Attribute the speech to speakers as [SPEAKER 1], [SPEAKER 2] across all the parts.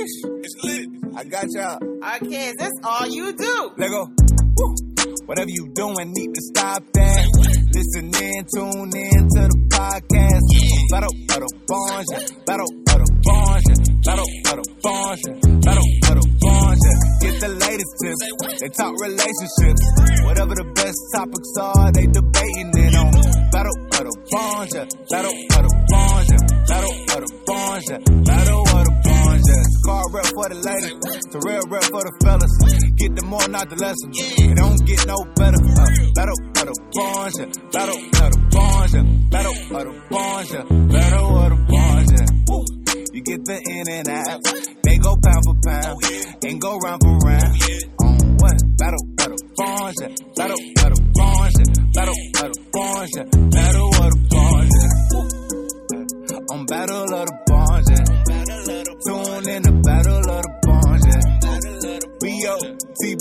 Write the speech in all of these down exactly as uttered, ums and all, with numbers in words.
[SPEAKER 1] It's lit. I got y'all.
[SPEAKER 2] Okay, is this all you do?
[SPEAKER 1] Let go. Woo. Whatever you doing, need to stop that. Listen in, tune in to the podcast. Battle, battle, bonja. Battle, battle, bonja. Battle, battle, bonja. Battle, battle, bonja. Get the latest tips. They talk relationships. Whatever the best topics are, they debating it on. Battle, battle, bonja. Battle, battle, bonja. Battle, battle, bonja. Battle, battle, bonja. Car rep for the ladies. The real rep for the fellas. Get the more, not the lesson. It don't get no better. Uh, battle, battle, bonja. Battle, battle, bonja. Battle, battle, bonja. Battle, battle, bonja. Woo. You get the in and out. They go pound for pound. And go round for round. On what? Battle, battle, bonja. Battle, battle, bonja. Battle, battle, bonja. Battle, battle, bonja. On battle of the bonja. Tune in the battle of the bonja. B O T B.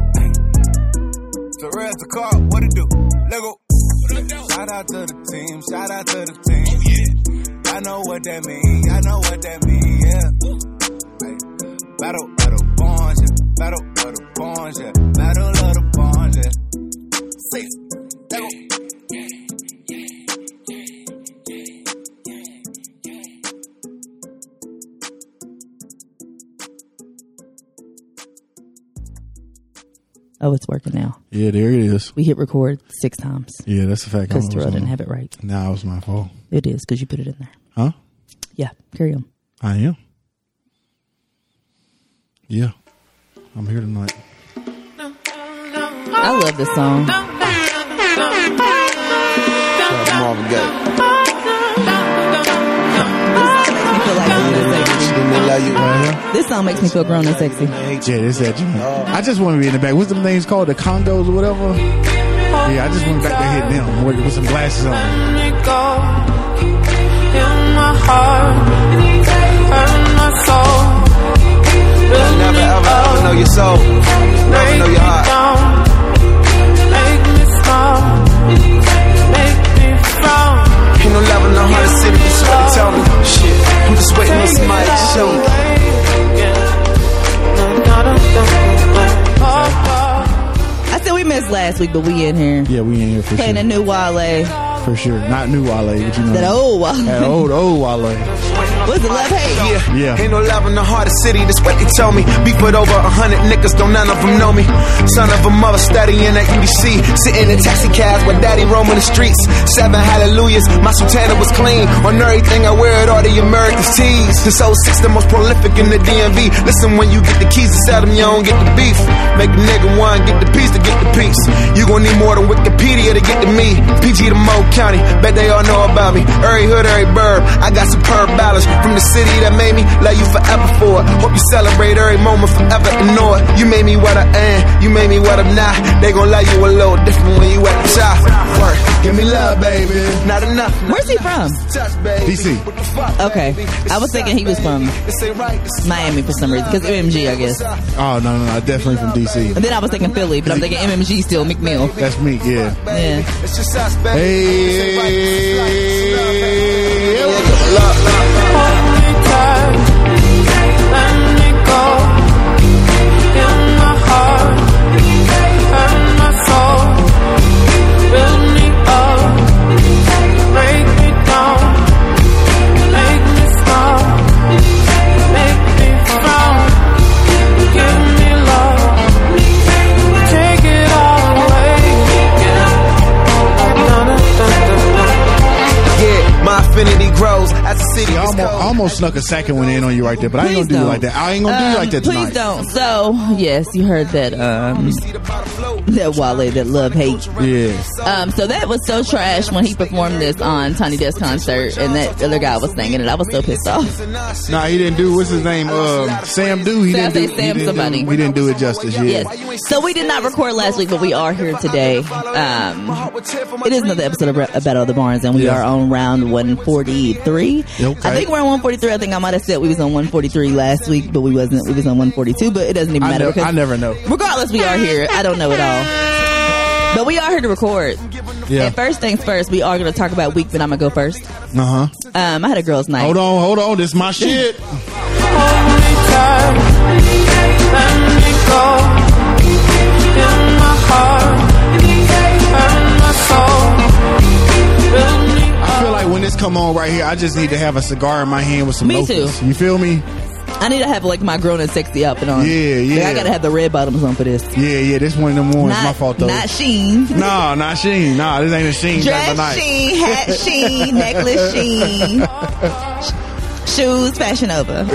[SPEAKER 1] The rest of car, what it do? Lego. Shout out to the team, shout out to the team. I know what that mean, I know what that mean, yeah. Battle of the bonja, battle of the bonja, battle of the bonja. Six, Lego.
[SPEAKER 3] Oh, it's working now.
[SPEAKER 4] Yeah, there it is.
[SPEAKER 3] We hit record six times.
[SPEAKER 4] Yeah, that's a fact.
[SPEAKER 3] Because Terrell didn't have it right.
[SPEAKER 4] Nah, it was my fault.
[SPEAKER 3] It is, because you put it in there.
[SPEAKER 4] Huh?
[SPEAKER 3] Yeah, carry on.
[SPEAKER 4] I am. Yeah. I'm here tonight.
[SPEAKER 3] I love this song.
[SPEAKER 5] Marvin Gaye.
[SPEAKER 3] This song makes me feel grown and sexy.
[SPEAKER 4] Yeah, this that. I just want to be in the back. What's them names called? The Congos or whatever? Yeah, I just went back to hit them with, with some glasses on.
[SPEAKER 6] In my heart, hurt my soul.
[SPEAKER 5] Never ever ever know your soul. Never know your heart.
[SPEAKER 6] Make me smile. Make me frown.
[SPEAKER 5] Ain't no love in the heart of the city. Just what they tell me. Shit, I'm just waiting on somebody to show me.
[SPEAKER 3] I said we missed last week, but we in here.
[SPEAKER 4] Yeah, we in here for
[SPEAKER 3] Playing
[SPEAKER 4] sure.
[SPEAKER 3] a new Wale.
[SPEAKER 4] For sure. Not new Wale, but you know.
[SPEAKER 3] That old Wale.
[SPEAKER 4] That old, old Wale.
[SPEAKER 3] What's it, love hate?
[SPEAKER 5] Yeah.
[SPEAKER 4] Yeah.
[SPEAKER 5] Ain't no love in the heart of the city, that's what they tell me. Beef with over a hundred niggas, don't none of them know me. Son of a mother studying at U B C. Sitting in taxi cabs with daddy roaming the streets. Seven hallelujahs, my sultana was clean. On everything I wear it, all the American tees. This oh six the most prolific in the D M V. Listen, when you get the keys to sell them, you don't get the beef. Make a nigga one, get the piece to get the piece. You gon' need more than Wikipedia to get to me. P G to Mo County, bet they all know about me. Every hood, every burb, I got superb balance. From the city that made me, love you forever for it. Hope you celebrate every moment forever and know it. You made me what I am, you made me what I'm not. They gon' love you a little different when you at the top. Work, give me love, baby. Not enough.
[SPEAKER 3] Where's he from?
[SPEAKER 4] D C.
[SPEAKER 3] Okay. I was thinking he was from Miami for some reason. Because M M G, I guess.
[SPEAKER 4] Oh, no, no, no. Definitely from D C.
[SPEAKER 3] And then I was thinking Philly, but I'm thinking M M G still, McMill.
[SPEAKER 4] That's me, yeah.
[SPEAKER 3] Yeah.
[SPEAKER 4] Hey.
[SPEAKER 6] Let me go. In my heart, hurt my soul. Build me up, break me down, make me smile, make me frown. Give me love, take it all away.
[SPEAKER 5] Yeah, my affinity grows as the city
[SPEAKER 4] I
[SPEAKER 5] is
[SPEAKER 4] almost,
[SPEAKER 5] cold.
[SPEAKER 4] I almost snuck a second one in on you right there, but I ain't
[SPEAKER 3] Please
[SPEAKER 4] gonna do you
[SPEAKER 3] don't.
[SPEAKER 4] like that. I ain't gonna do you like that
[SPEAKER 3] Um,
[SPEAKER 4] tonight.
[SPEAKER 3] Please don't. So, yes, you heard that, um, that Wale, that love hate.
[SPEAKER 4] Yeah.
[SPEAKER 3] Um, so that was so trash when he performed this on Tiny Desk concert, and that other guy was singing it. I was so pissed off.
[SPEAKER 4] Nah, he didn't do, what's his name? Um, Sam Do. He
[SPEAKER 3] Sam
[SPEAKER 4] didn't do,
[SPEAKER 3] say Sam
[SPEAKER 4] he didn't
[SPEAKER 3] somebody.
[SPEAKER 4] Do, he didn't do it justice, yeah.
[SPEAKER 3] Yes. So we did not record last week, but we are here today. Um, it is another episode of Re- Battle of the Barns, and we
[SPEAKER 4] Yeah.
[SPEAKER 3] are on round one forty-three.
[SPEAKER 4] Okay.
[SPEAKER 3] I think we're on one forty-three. I think I might have said we was on one forty-three last week, but we wasn't. We was on one forty-two, but it doesn't even
[SPEAKER 4] I,
[SPEAKER 3] matter.
[SPEAKER 4] never,
[SPEAKER 3] because
[SPEAKER 4] I never know.
[SPEAKER 3] regardless, we are here. I don't know it all. But we are here to record.
[SPEAKER 4] Yeah.
[SPEAKER 3] And first things first, we are going to talk about week, but I'm going to go first.
[SPEAKER 4] Uh huh.
[SPEAKER 3] Um, I had a girls' night.
[SPEAKER 4] Hold on, hold on. This is my shit.
[SPEAKER 6] Hold me care. Let me go. In my heart and my soul. Build me
[SPEAKER 4] I feel like when this come on right here, I just need to have a cigar in my hand with some
[SPEAKER 3] Me
[SPEAKER 4] loafers.
[SPEAKER 3] too.
[SPEAKER 4] You feel me?
[SPEAKER 3] I need to have like my grown and sexy outfit on.
[SPEAKER 4] Yeah, yeah.
[SPEAKER 3] Like, I gotta have the red bottoms on for this.
[SPEAKER 4] Yeah, yeah. This one of them ones.
[SPEAKER 3] Not,
[SPEAKER 4] My fault though.
[SPEAKER 3] Not Sheen.
[SPEAKER 4] No, not Sheen. Nah, this ain't a Sheen type of
[SPEAKER 3] Dress
[SPEAKER 4] night.
[SPEAKER 3] Sheen, hat Sheen, necklace Sheen, shoes Fashion Nova.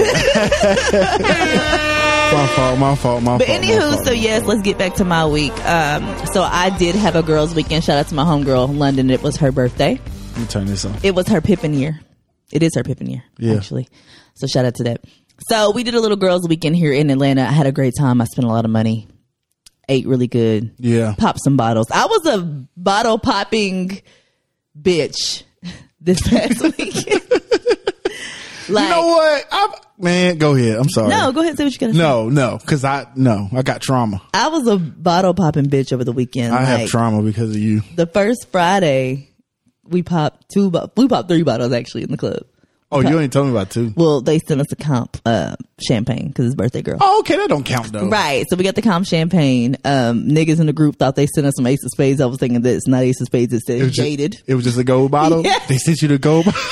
[SPEAKER 4] My fault, my fault, my
[SPEAKER 3] But
[SPEAKER 4] fault. my
[SPEAKER 3] anywho,
[SPEAKER 4] fault.
[SPEAKER 3] so yes, let's get back to my week. Um, so I did have a girls' weekend. Shout out to my homegirl, London. It was her birthday.
[SPEAKER 4] Let me turn this on.
[SPEAKER 3] It was her Pippin year. It is her Pippin year,
[SPEAKER 4] Yeah.
[SPEAKER 3] actually. So shout out to that. So we did a little girls' weekend here in Atlanta. I had a great time. I spent a lot of money. Ate really good.
[SPEAKER 4] Yeah.
[SPEAKER 3] Popped some bottles. I was a bottle popping bitch this past weekend. Like,
[SPEAKER 4] You know what? I'm, man, go ahead. I'm sorry.
[SPEAKER 3] no, go ahead and say what you got to say.
[SPEAKER 4] No, no, because I no, I got trauma.
[SPEAKER 3] I was a bottle popping bitch over the weekend.
[SPEAKER 4] I
[SPEAKER 3] like,
[SPEAKER 4] have trauma because of you.
[SPEAKER 3] The first Friday, we popped two, bo- we popped three bottles actually in the club.
[SPEAKER 4] Oh, you ain't told me about two.
[SPEAKER 3] Well, they sent us a comp uh, champagne because it's birthday girl.
[SPEAKER 4] Oh, okay, that don't count though.
[SPEAKER 3] Right, so we got the comp champagne. Um, niggas in the group thought they sent us some Ace of Spades. I was thinking that it's not Ace of Spades. It said
[SPEAKER 4] It was just-
[SPEAKER 3] Jaded.
[SPEAKER 4] it was just a gold bottle.
[SPEAKER 3] Yes.
[SPEAKER 4] They sent you the gold bottle.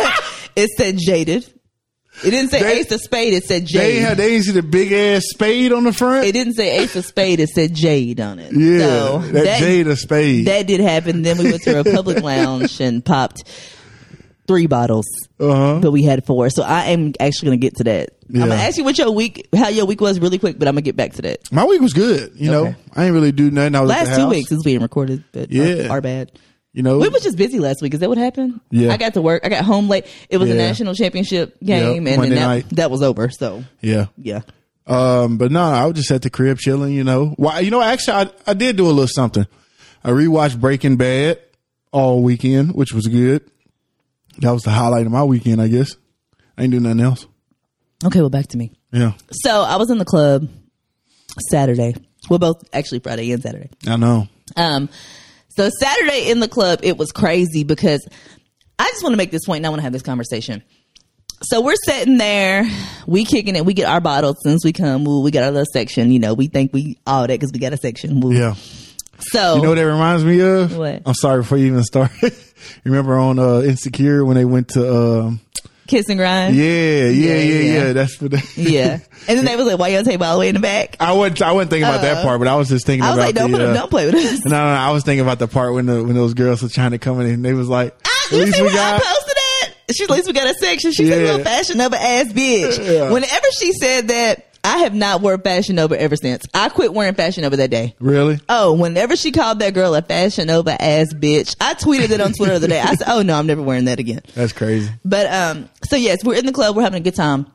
[SPEAKER 3] It said Jaded. It didn't say
[SPEAKER 4] They-
[SPEAKER 3] Ace of Spade. It said
[SPEAKER 4] They
[SPEAKER 3] Jade.
[SPEAKER 4] had they didn't see the big ass spade on the front.
[SPEAKER 3] It didn't say Ace of Spade. It said Jade on it.
[SPEAKER 4] Yeah,
[SPEAKER 3] so
[SPEAKER 4] that Jade of Spade.
[SPEAKER 3] That did happen. Then we went to Republic Lounge and popped three bottles,
[SPEAKER 4] Uh-huh.
[SPEAKER 3] but we had four. So I am actually going to get to that.
[SPEAKER 4] Yeah.
[SPEAKER 3] I'm going to ask you what your week, how your week was really quick, but I'm going to get back to that.
[SPEAKER 4] My week was good. You know,
[SPEAKER 3] Okay.
[SPEAKER 4] I ain't really do nothing. I was at
[SPEAKER 3] Last
[SPEAKER 4] the
[SPEAKER 3] two
[SPEAKER 4] house.
[SPEAKER 3] weeks is being recorded, but
[SPEAKER 4] Yeah.
[SPEAKER 3] our, our bad.
[SPEAKER 4] You know,
[SPEAKER 3] We were just busy last week. Is that what happened?
[SPEAKER 4] Yeah.
[SPEAKER 3] I got to work. I got home late. It was a
[SPEAKER 4] Yeah.
[SPEAKER 3] national championship game,
[SPEAKER 4] Yep,
[SPEAKER 3] and
[SPEAKER 4] Monday
[SPEAKER 3] then that,
[SPEAKER 4] night.
[SPEAKER 3] that was over. So
[SPEAKER 4] yeah.
[SPEAKER 3] yeah.
[SPEAKER 4] Um, but no, I was just at the crib chilling. You know, why? You know, actually, I I did do a little something. I rewatched Breaking Bad all weekend, which was good. That was the highlight of my weekend, I guess. I ain't do nothing else.
[SPEAKER 3] Okay, well, back to me.
[SPEAKER 4] Yeah,
[SPEAKER 3] So I was in the club Saturday. Well, both actually Friday and Saturday.
[SPEAKER 4] I know.
[SPEAKER 3] Um, so Saturday in the club, it was crazy because I just want to make this point and I want to have this conversation. So we're sitting there, we kicking it, we get our bottles since we come, woo, we got our little section, you know, we think we all that because we got a section. Woo.
[SPEAKER 4] Yeah.
[SPEAKER 3] So
[SPEAKER 4] You know what that reminds me of?
[SPEAKER 3] What?
[SPEAKER 4] I'm sorry before you even start. Remember on uh, Insecure when they went to um,
[SPEAKER 3] kiss and grind.
[SPEAKER 4] yeah, yeah, yeah, yeah,
[SPEAKER 3] yeah.
[SPEAKER 4] That's what. They,
[SPEAKER 3] Yeah. And then they was like, why y'all take all the way in the back?
[SPEAKER 4] I wasn't. I wasn't thinking about that
[SPEAKER 3] Uh,
[SPEAKER 4] part, but I was just thinking
[SPEAKER 3] I was
[SPEAKER 4] about
[SPEAKER 3] like, don't
[SPEAKER 4] the.
[SPEAKER 3] put them,
[SPEAKER 4] uh,
[SPEAKER 3] don't play with us.
[SPEAKER 4] No, no, no. I was thinking about the part when the when those girls were trying to come in and they was like,
[SPEAKER 3] Ah,
[SPEAKER 4] at
[SPEAKER 3] you
[SPEAKER 4] least
[SPEAKER 3] see
[SPEAKER 4] we
[SPEAKER 3] where I
[SPEAKER 4] got.
[SPEAKER 3] posted that? She's at least we got a section. She's
[SPEAKER 4] Yeah.
[SPEAKER 3] a little Fashion Nova ass bitch.
[SPEAKER 4] Yeah.
[SPEAKER 3] Whenever she said that, I have not worn Fashion Nova ever since. I quit wearing Fashion Nova that day.
[SPEAKER 4] Really?
[SPEAKER 3] Oh, whenever she called that girl a Fashion Nova ass bitch, I tweeted it on Twitter the other day. I said, oh no, I'm never wearing that again.
[SPEAKER 4] That's crazy.
[SPEAKER 3] But, um, so yes, we're in the club. We're having a good time.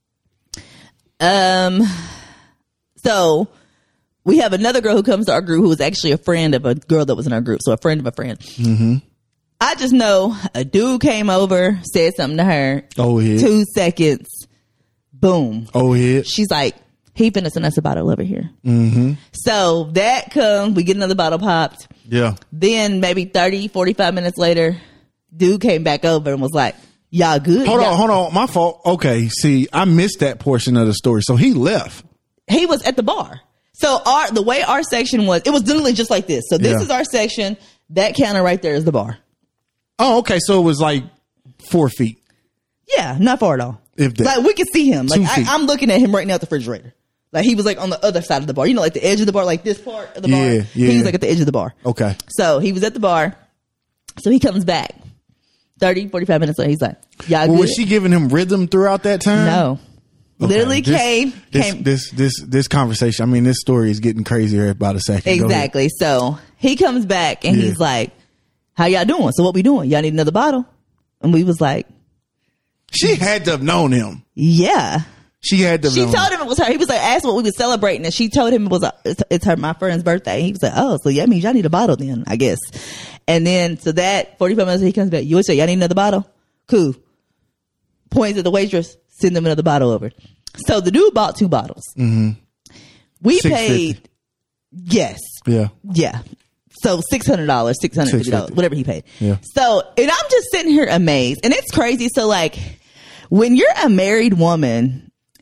[SPEAKER 3] Um, so we have another girl who comes to our group who was actually a friend of a girl that was in our group. So a friend of a friend. Mm-hmm. I just know a dude came over, said something to her.
[SPEAKER 4] Oh, yeah.
[SPEAKER 3] Two seconds. Boom.
[SPEAKER 4] Oh, yeah.
[SPEAKER 3] She's like, he finna send us a bottle over here. Mm-hmm. So that comes, we get another bottle popped.
[SPEAKER 4] Yeah.
[SPEAKER 3] Then maybe thirty, forty-five minutes later, dude came back over and was like, y'all good?
[SPEAKER 4] Hold
[SPEAKER 3] Y'all-
[SPEAKER 4] on, hold on. My fault. Okay. See, I missed that portion of the story. So he left.
[SPEAKER 3] He was at the bar. So our the way our section was, it was literally just like this. So this
[SPEAKER 4] Yeah.
[SPEAKER 3] is our section. That counter right there is the bar.
[SPEAKER 4] Oh, okay. So it was like four feet.
[SPEAKER 3] Yeah, not far at all.
[SPEAKER 4] If that.
[SPEAKER 3] Like we could see him. Like
[SPEAKER 4] Two
[SPEAKER 3] I,
[SPEAKER 4] feet.
[SPEAKER 3] I'm looking at him right now at the refrigerator. Like he was like on the other side of the bar. You know, like the edge of the bar, like this part of the bar.
[SPEAKER 4] Yeah, yeah.
[SPEAKER 3] He was like at the edge of the bar.
[SPEAKER 4] Okay.
[SPEAKER 3] So he was at the bar. So he comes back. thirty, forty-five minutes later, he's like, y'all
[SPEAKER 4] Well,
[SPEAKER 3] good?
[SPEAKER 4] was she giving him rhythm throughout that time?
[SPEAKER 3] No.
[SPEAKER 4] Okay.
[SPEAKER 3] Literally
[SPEAKER 4] This-
[SPEAKER 3] came,
[SPEAKER 4] This,
[SPEAKER 3] came.
[SPEAKER 4] this, this, this conversation. I mean, this story is getting crazier about a second. Go ahead.
[SPEAKER 3] Exactly. So he comes back and
[SPEAKER 4] Yeah.
[SPEAKER 3] he's like, how y'all doing? So what we doing? Y'all need another bottle? And we was like,
[SPEAKER 4] She had to have known him.
[SPEAKER 3] yeah.
[SPEAKER 4] She had to have
[SPEAKER 3] She
[SPEAKER 4] known
[SPEAKER 3] told
[SPEAKER 4] him.
[SPEAKER 3] him it was her. He was like, asked what we were celebrating, and she told him it was a, it's, it's her, my friend's birthday. He was like, oh, so yeah, that means y'all need a bottle then, I guess. And then so that forty-five minutes he comes back. You would say y'all need another bottle? Cool. Points at the waitress, send them another bottle over. So the dude bought two bottles. Mm-hmm. We
[SPEAKER 4] six
[SPEAKER 3] paid,
[SPEAKER 4] fifty.
[SPEAKER 3] yes,
[SPEAKER 4] Yeah.
[SPEAKER 3] yeah. So six hundred dollars, six hundred fifty dollars,
[SPEAKER 4] six fifty.
[SPEAKER 3] whatever he paid.
[SPEAKER 4] Yeah.
[SPEAKER 3] So, and I'm just sitting here amazed, and it's crazy. So, like, when you're a married woman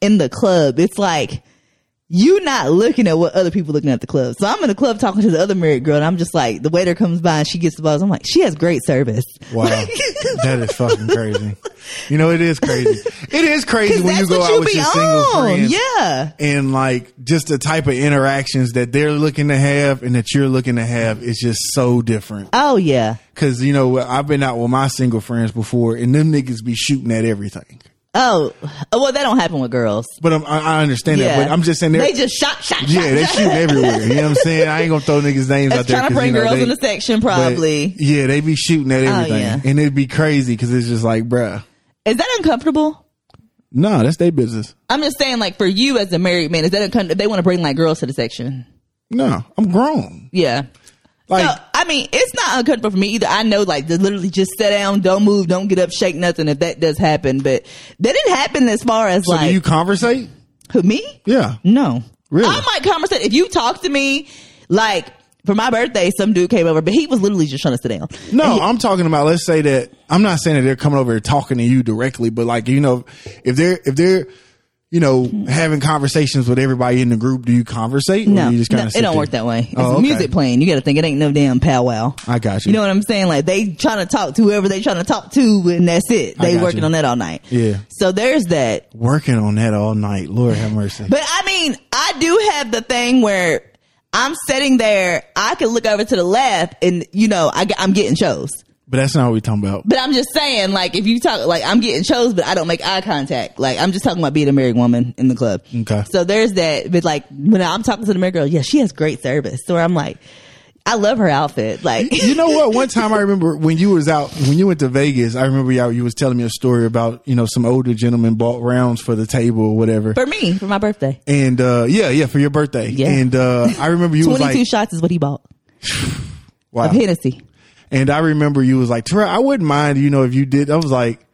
[SPEAKER 3] in the club, it's like, you not looking at what other people looking at the club. So I'm in the club talking to the other married girl, and I'm just like, the waiter comes by and she gets the bottles. I'm like, she has great service.
[SPEAKER 4] Wow. That is fucking crazy. You know, it is crazy. It is crazy when you
[SPEAKER 3] that's
[SPEAKER 4] go
[SPEAKER 3] what
[SPEAKER 4] out
[SPEAKER 3] you
[SPEAKER 4] with
[SPEAKER 3] be
[SPEAKER 4] your single
[SPEAKER 3] on.
[SPEAKER 4] friends.
[SPEAKER 3] Yeah.
[SPEAKER 4] And like just the type of interactions that they're looking to have and that you're looking to have is just so different.
[SPEAKER 3] Oh yeah.
[SPEAKER 4] Cause you know, I've been out with my single friends before and them niggas be shooting at everything.
[SPEAKER 3] Oh, well, that don't happen with girls.
[SPEAKER 4] But I'm, I I understand
[SPEAKER 3] Yeah.
[SPEAKER 4] that. But I'm just saying
[SPEAKER 3] They just shot, shot,
[SPEAKER 4] yeah,
[SPEAKER 3] shot.
[SPEAKER 4] they
[SPEAKER 3] shot.
[SPEAKER 4] shoot everywhere. You know what I'm saying? I ain't gonna throw niggas' names
[SPEAKER 3] That's
[SPEAKER 4] out there.
[SPEAKER 3] trying to
[SPEAKER 4] 'cause,
[SPEAKER 3] bring
[SPEAKER 4] you know,
[SPEAKER 3] girls
[SPEAKER 4] they-
[SPEAKER 3] in the section,
[SPEAKER 4] but,
[SPEAKER 3] probably.
[SPEAKER 4] yeah, they be shooting at everything.
[SPEAKER 3] yeah.
[SPEAKER 4] And it'd be crazy because it's just like, bruh.
[SPEAKER 3] Is that uncomfortable?
[SPEAKER 4] No, that's their business.
[SPEAKER 3] I'm just saying, like, for you as a married man, is that uncomfortable? If they want to bring like girls to the section?
[SPEAKER 4] No, I'm grown.
[SPEAKER 3] Yeah.
[SPEAKER 4] Like,
[SPEAKER 3] No, I mean, it's not uncomfortable for me either. I know, like, to literally just sit down, don't move, don't get up, shake nothing if that does happen. But that didn't happen as far as
[SPEAKER 4] so
[SPEAKER 3] like
[SPEAKER 4] do you conversate?
[SPEAKER 3] who, me?
[SPEAKER 4] Yeah.
[SPEAKER 3] No.
[SPEAKER 4] Really?
[SPEAKER 3] I might conversate if you talk to me. Like for my birthday, some dude came over, but he was literally just trying to sit down.
[SPEAKER 4] No,
[SPEAKER 3] And he-
[SPEAKER 4] I'm talking about, let's say that, I'm not saying that they're coming over and talking to you directly, but like, you know, if they're, if they're, you know, having conversations with everybody in the group, do you conversate? Or
[SPEAKER 3] No,
[SPEAKER 4] do you just
[SPEAKER 3] no,
[SPEAKER 4] kind of
[SPEAKER 3] it don't work that way. It's
[SPEAKER 4] Oh, okay.
[SPEAKER 3] music playing. You got to think it ain't no damn powwow.
[SPEAKER 4] I got you.
[SPEAKER 3] You know what I'm saying? Like they trying to talk to whoever they trying to talk to, and that's it.
[SPEAKER 4] I
[SPEAKER 3] They
[SPEAKER 4] got
[SPEAKER 3] working
[SPEAKER 4] you.
[SPEAKER 3] on that all night.
[SPEAKER 4] Yeah.
[SPEAKER 3] So there's that.
[SPEAKER 4] Working on that all night. Lord have mercy.
[SPEAKER 3] But I mean, I do have the thing where I'm sitting there. I can look over to the left, and you know, I, I'm getting shows.
[SPEAKER 4] But that's not what we're talking about.
[SPEAKER 3] But I'm just saying, like, if you talk, like, I'm getting shows, but I don't make eye contact. Like, I'm just talking about being a married woman in the club.
[SPEAKER 4] Okay.
[SPEAKER 3] So there's that. But like, when I'm talking to the married girl, yeah, she has great service. So I'm like, I love her outfit. Like,
[SPEAKER 4] You know what? One time I remember when you was out, when you went to Vegas, I remember you, you was telling me a story about, you know, some older gentleman bought rounds for the table or whatever.
[SPEAKER 3] for me, for my birthday,
[SPEAKER 4] And, uh, yeah, yeah, for your birthday.
[SPEAKER 3] Yeah.
[SPEAKER 4] And, uh, I remember you was
[SPEAKER 3] twenty-two
[SPEAKER 4] like,
[SPEAKER 3] shots is what he bought
[SPEAKER 4] wow.
[SPEAKER 3] of Hennessy.
[SPEAKER 4] And I remember you was like, Terrell, I wouldn't mind, you know, if you did. I was like,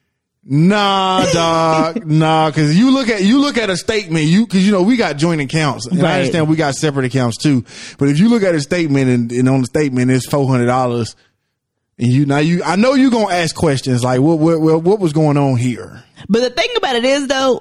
[SPEAKER 4] nah, dog, nah, because you look at you look at a statement, you because you know we got joint accounts, and
[SPEAKER 3] Right.
[SPEAKER 4] I understand we got separate accounts too. But if you look at a statement and, and on the statement it's four hundred dollars, and you now you, I know you gonna ask questions like, what what what, what was going on here?
[SPEAKER 3] But the thing about it is, though,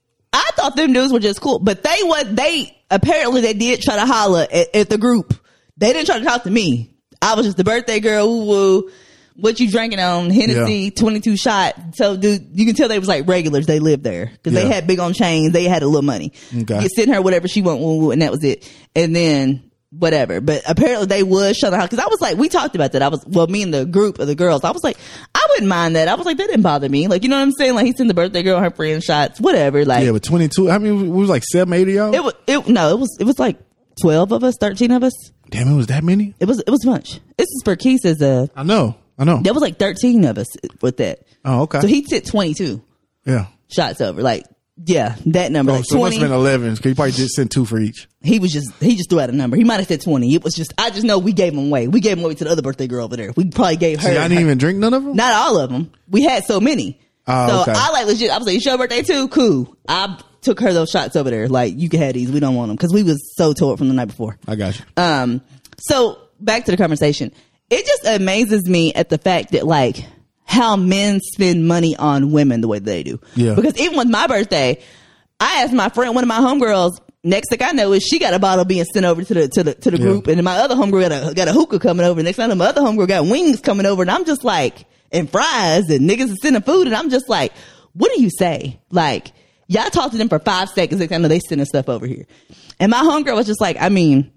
[SPEAKER 3] I thought them dudes were just cool, but they was they apparently they did try to holler at, at the group. They didn't try to talk to me. I was just the birthday girl. Ooh, woo. What you drinking on? Hennessy,
[SPEAKER 4] Yeah.
[SPEAKER 3] twenty-two shot. So, dude, you can tell they was like regulars. They lived there because they
[SPEAKER 4] Yeah.
[SPEAKER 3] had big on chains. They had a little money.
[SPEAKER 4] Okay.
[SPEAKER 3] You send her whatever she want, woo, woo, and that was it. And then whatever. But apparently they was showing her because I was like, we talked about that. I was well, me and the group of the girls. I was like, I wouldn't mind that. I was like, that didn't bother me. Like, you know what I'm saying? Like, he sent the birthday girl her friend shots, whatever. Like,
[SPEAKER 4] Yeah, but twenty-two. I mean, it was like seven, eight of y'all.
[SPEAKER 3] it was it no, it was it was like twelve of us, thirteen of us.
[SPEAKER 4] Damn, it was that many.
[SPEAKER 3] It was it was much. This is for Keith as a.
[SPEAKER 4] I know, I know.
[SPEAKER 3] There was like thirteen of us with that.
[SPEAKER 4] Oh, okay.
[SPEAKER 3] So he took twenty-two
[SPEAKER 4] yeah.
[SPEAKER 3] shots over. Like, yeah, that number.
[SPEAKER 4] Oh,
[SPEAKER 3] like
[SPEAKER 4] so it must
[SPEAKER 3] twenty.
[SPEAKER 4] have been eleven. Cause you probably just sent two for each.
[SPEAKER 3] He was just he just threw out a number. He might have said twenty. It was just I just know we gave him away. We gave him away to the other birthday girl over there. We probably gave her.
[SPEAKER 4] So y'all didn't even drink none of them.
[SPEAKER 3] Not all of them. We had so many.
[SPEAKER 4] Oh,
[SPEAKER 3] so
[SPEAKER 4] okay.
[SPEAKER 3] I like legit. I was like, it's your birthday too? Cool. I took her those shots over there. Like, you can have these. We don't want them because we was so tore from the night before.
[SPEAKER 4] I got you.
[SPEAKER 3] Um, so back to the conversation. It just amazes me at the fact that like how men spend money on women the way they do.
[SPEAKER 4] Yeah.
[SPEAKER 3] Because even with my birthday, I asked my friend, one of my homegirls, next thing I know is she got a bottle being sent over to the to the to the
[SPEAKER 4] Yeah.
[SPEAKER 3] group, and then my other homegirl got a got a hookah coming over. Next thing I know, my other homegirl got wings coming over, and I'm just like, and fries, and niggas is sending food, and I'm just like, what do you say? Like, y'all talk to them for five seconds. Next thing I know, they sending stuff over here, and my homegirl was just like, I mean,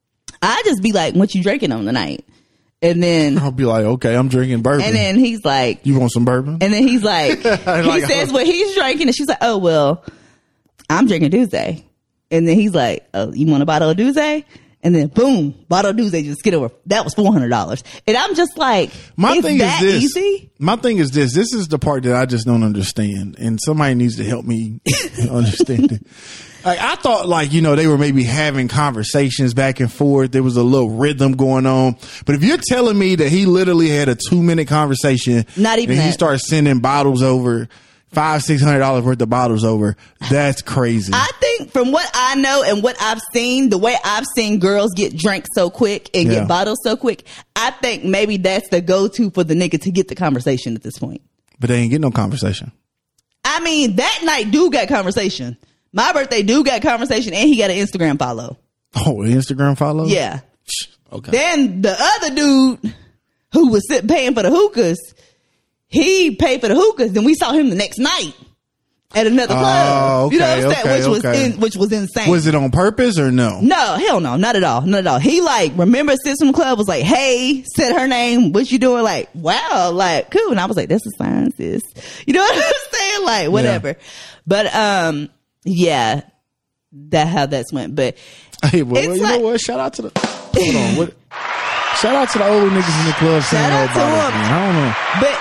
[SPEAKER 3] I just be like, what you drinking on tonight? And then
[SPEAKER 4] I'll be like, okay, I'm drinking bourbon.
[SPEAKER 3] and then he's like,
[SPEAKER 4] you want some bourbon?
[SPEAKER 3] and then he's like, he
[SPEAKER 4] Like,
[SPEAKER 3] says what he's drinking, and she's like, oh, well, I'm drinking Douze. And then he's like, oh, you want a bottle of Douze? And then boom, bottle of Douze just get over. That was four hundred dollars. And I'm just like,
[SPEAKER 4] My
[SPEAKER 3] is
[SPEAKER 4] thing
[SPEAKER 3] that
[SPEAKER 4] is this.
[SPEAKER 3] easy?
[SPEAKER 4] My thing is this. This is the part that I just don't understand, and somebody needs to help me understand it. Like, I thought, like, you know, they were maybe having conversations back and forth. There was a little rhythm going on. But if you're telling me that he literally had a two minute conversation,
[SPEAKER 3] Not even
[SPEAKER 4] and he
[SPEAKER 3] that.
[SPEAKER 4] started sending bottles over, five, six hundred dollars worth of bottles over, that's crazy.
[SPEAKER 3] I think from what I know and what I've seen, the way I've seen girls get drank so quick and
[SPEAKER 4] Yeah.
[SPEAKER 3] get bottles so quick, I think maybe that's the go-to for the nigga to get the conversation at this point.
[SPEAKER 4] but they ain't getting no conversation.
[SPEAKER 3] I mean, that night, dude got conversation. My birthday, dude got conversation, and he got an Instagram follow.
[SPEAKER 4] Oh, an Instagram follow?
[SPEAKER 3] Yeah.
[SPEAKER 4] Okay.
[SPEAKER 3] Then the other dude who was sitting paying for the hookahs, he paid for the hookahs. Then we saw him the next night at another club.
[SPEAKER 4] Oh, okay,
[SPEAKER 3] you know what I'm saying?
[SPEAKER 4] okay,
[SPEAKER 3] which was
[SPEAKER 4] okay.
[SPEAKER 3] in, which was insane.
[SPEAKER 4] Was it on purpose or no?
[SPEAKER 3] No, hell no, not at all, not at all. He like remember System Club was like, hey, said her name, what you doing? Like, wow, like cool. And I was like, this is fine, sis. You know what I'm saying? Like whatever. Yeah. But um, yeah, that how that's went. But
[SPEAKER 4] hey, well,
[SPEAKER 3] it's
[SPEAKER 4] you
[SPEAKER 3] like,
[SPEAKER 4] know what? Shout out to the hold on. What? Shout out to the old niggas in the club saying
[SPEAKER 3] Shout out
[SPEAKER 4] no
[SPEAKER 3] to
[SPEAKER 4] bottles,
[SPEAKER 3] them.
[SPEAKER 4] man. I don't know.
[SPEAKER 3] But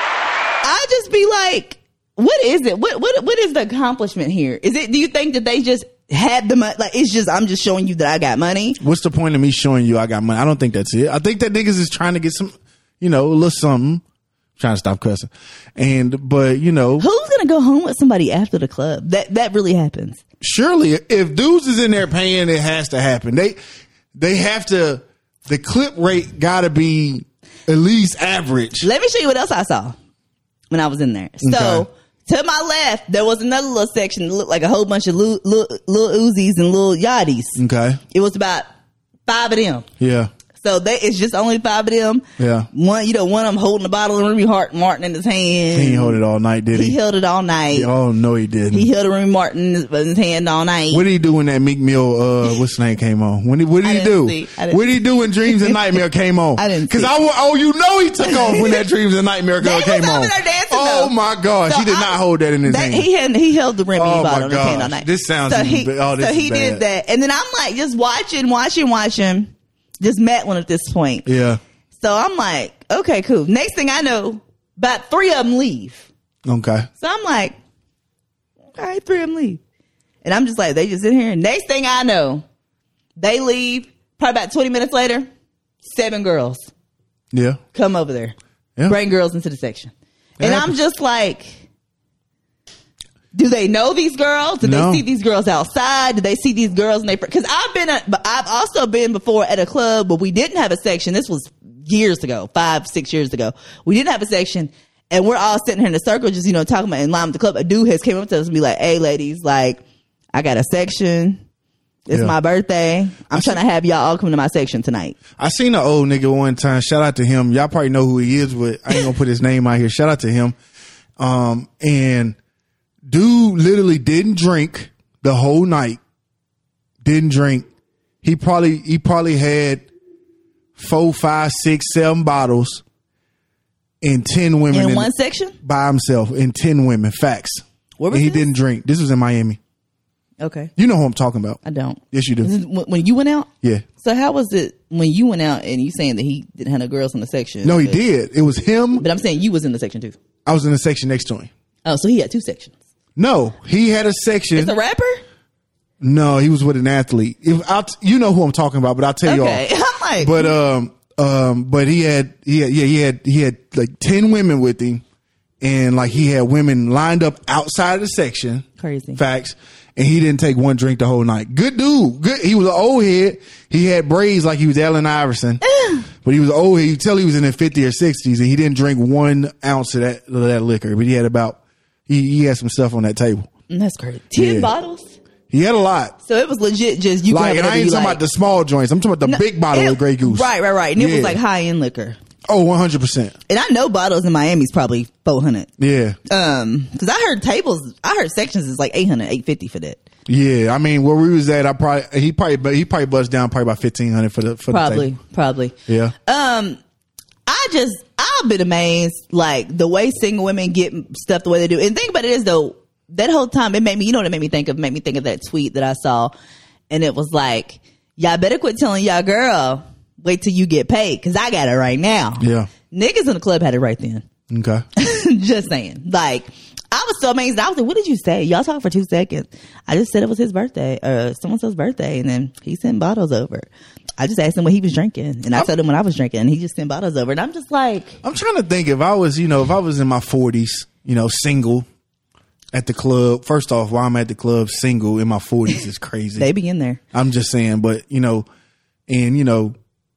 [SPEAKER 3] I just be like, what is it? What what what is the accomplishment here? Is it? Do you think that they just had the money? Like it's just I'm just showing you that I got money.
[SPEAKER 4] What's the point of me showing you I got money? I don't think that's it. I think that niggas is trying to get some, you know, a little something. I'm trying to stop cussing, and but you know,
[SPEAKER 3] Who's gonna go home with somebody after the club? That that really happens.
[SPEAKER 4] surely if dudes is in there paying, it has to happen. They they have to. The clip rate got to be at least average.
[SPEAKER 3] Let me show you what else I saw when I was in there. So
[SPEAKER 4] Okay.
[SPEAKER 3] to my left, there was another little section that looked like a whole bunch of little, little, little Uzis and little Yachties.
[SPEAKER 4] Okay.
[SPEAKER 3] It was about five of them.
[SPEAKER 4] Yeah.
[SPEAKER 3] So they, it's just only five of them.
[SPEAKER 4] Yeah.
[SPEAKER 3] One, you know, one of them holding the bottle of Remy Hart Martin in his hand.
[SPEAKER 4] He didn't hold it all night, did he?
[SPEAKER 3] He held it all night.
[SPEAKER 4] Oh no, he didn't.
[SPEAKER 3] He held a Remy Martin in his, in his hand all night.
[SPEAKER 4] What did he do when that Meek Mill, uh, what's his name came on? When he, what did
[SPEAKER 3] I
[SPEAKER 4] he
[SPEAKER 3] didn't
[SPEAKER 4] do?
[SPEAKER 3] see. I didn't
[SPEAKER 4] What did he do when Dreams and Nightmare came on?
[SPEAKER 3] I didn't
[SPEAKER 4] Cause
[SPEAKER 3] see.
[SPEAKER 4] I, wa- oh, you know he took off when that Dreams and Nightmare girl
[SPEAKER 3] They
[SPEAKER 4] came
[SPEAKER 3] was
[SPEAKER 4] on.
[SPEAKER 3] over there dancing,
[SPEAKER 4] Oh
[SPEAKER 3] though.
[SPEAKER 4] my gosh,
[SPEAKER 3] So
[SPEAKER 4] he did
[SPEAKER 3] I-
[SPEAKER 4] not hold that in his
[SPEAKER 3] that-
[SPEAKER 4] hand.
[SPEAKER 3] He had he held the Remy
[SPEAKER 4] Oh, my
[SPEAKER 3] bottle in his hand all
[SPEAKER 4] gosh.
[SPEAKER 3] night.
[SPEAKER 4] This sounds
[SPEAKER 3] so
[SPEAKER 4] even
[SPEAKER 3] he,
[SPEAKER 4] ba- oh, this
[SPEAKER 3] so
[SPEAKER 4] is
[SPEAKER 3] he did
[SPEAKER 4] bad.
[SPEAKER 3] that, and then I'm like just watching, watching, watching. Just met one at this point.
[SPEAKER 4] Yeah.
[SPEAKER 3] So I'm like, okay, cool. Next thing I know, about three of them leave.
[SPEAKER 4] Okay.
[SPEAKER 3] So I'm like, all right, three of them leave. And I'm just like, they just in here. Next thing I know, they leave. Probably about twenty minutes later, seven girls
[SPEAKER 4] Yeah.
[SPEAKER 3] come over there.
[SPEAKER 4] Yeah.
[SPEAKER 3] Bring girls into the section.
[SPEAKER 4] It
[SPEAKER 3] and
[SPEAKER 4] happens.
[SPEAKER 3] I'm just like, do they know these girls? Do
[SPEAKER 4] No.
[SPEAKER 3] they see these girls outside? Do they see these girls? And they, because I've been, a, but I've also been before at a club where we didn't have a section. This was years ago, five, six years ago. We didn't have a section, and we're all sitting here in a circle, just you know, talking about in line with the club. A dude has came up to us and be like, "Hey, ladies, like, I got a section. It's
[SPEAKER 4] Yeah.
[SPEAKER 3] my birthday. I'm trying to have y'all all come to my section tonight."
[SPEAKER 4] I seen an old nigga one time. Shout out to him. Y'all probably know who he is, but I ain't gonna put his name out here. Shout out to him. Um, and dude literally didn't drink the whole night. Didn't drink. He probably he probably had four, five, six, seven bottles and ten women
[SPEAKER 3] In
[SPEAKER 4] in
[SPEAKER 3] one
[SPEAKER 4] it
[SPEAKER 3] section?
[SPEAKER 4] by himself. And ten women. Facts.
[SPEAKER 3] Where was
[SPEAKER 4] and he
[SPEAKER 3] this?
[SPEAKER 4] didn't drink. This was in Miami.
[SPEAKER 3] Okay,
[SPEAKER 4] You know who I'm talking about.
[SPEAKER 3] I don't.
[SPEAKER 4] Yes, you do.
[SPEAKER 3] This is when when you went out?
[SPEAKER 4] Yeah.
[SPEAKER 3] So how was it when you went out and you saying that he didn't have no girls in the section?
[SPEAKER 4] No, he
[SPEAKER 3] but,
[SPEAKER 4] did. It was him.
[SPEAKER 3] But I'm saying you was in the section too.
[SPEAKER 4] I was in the section next to him.
[SPEAKER 3] Oh, so he had two sections.
[SPEAKER 4] No, he had a section.
[SPEAKER 3] It's a rapper?
[SPEAKER 4] No, he was with an athlete. If I'll, t- you know who I'm talking about, but I'll tell you
[SPEAKER 3] Okay.
[SPEAKER 4] all.
[SPEAKER 3] I'm like,
[SPEAKER 4] But um um but he had he had yeah he had he had like ten women with him, and like he had women lined up outside of the section.
[SPEAKER 3] Crazy.
[SPEAKER 4] Facts. And he didn't take one drink the whole night. Good dude. Good. He was an old head. He had braids like he was Allen Iverson. But he was old. You could tell he was in his fifties or sixties, and he didn't drink one ounce of that of that liquor. But he had about he, he had some stuff on that table.
[SPEAKER 3] that's crazy. Ten
[SPEAKER 4] Yeah.
[SPEAKER 3] bottles?
[SPEAKER 4] He had a lot.
[SPEAKER 3] So it was legit just you
[SPEAKER 4] Like,
[SPEAKER 3] can
[SPEAKER 4] and
[SPEAKER 3] have
[SPEAKER 4] I ain't
[SPEAKER 3] whatever
[SPEAKER 4] talking
[SPEAKER 3] you
[SPEAKER 4] about
[SPEAKER 3] like.
[SPEAKER 4] the small joints. I'm talking about the
[SPEAKER 3] No,
[SPEAKER 4] big bottle
[SPEAKER 3] it-
[SPEAKER 4] of Grey Goose.
[SPEAKER 3] Right, right, right. And it
[SPEAKER 4] Yeah.
[SPEAKER 3] was like high end liquor.
[SPEAKER 4] Oh, one hundred percent.
[SPEAKER 3] And I know bottles in Miami's probably four hundred.
[SPEAKER 4] Yeah.
[SPEAKER 3] Um, cause I heard tables, I heard sections is like eight hundred, eight fifty for that.
[SPEAKER 4] Yeah. I mean, where we was at, I probably, he probably, but he probably buzzed down probably about fifteen hundred for the, for the
[SPEAKER 3] Probably,
[SPEAKER 4] table.
[SPEAKER 3] probably.
[SPEAKER 4] Yeah.
[SPEAKER 3] Um, I just, I've been amazed, like, the way single women get stuff the way they do. And think about it is, though, that whole time, it made me, you know what it made me think of? It made me think of that tweet that I saw. And it was like, y'all better quit telling y'all girl, wait till you get paid, because I got it right now.
[SPEAKER 4] Yeah.
[SPEAKER 3] Niggas in the club had it right then.
[SPEAKER 4] Okay.
[SPEAKER 3] Just saying. Like, I was so amazed. I was like, what did you say? Y'all talked for two seconds. I just said it was his birthday, or someone-else's birthday, and then he sent bottles over. I just asked him what he was drinking, and I told him what I was drinking, and he just sent bottles over. And I'm just like,
[SPEAKER 4] I'm trying to think if I was, you know, if I was in my forties, you know, single at the club. First off, while I'm at the club single in my forties is crazy.
[SPEAKER 3] they be in there.
[SPEAKER 4] I'm just saying, but you know, and you know,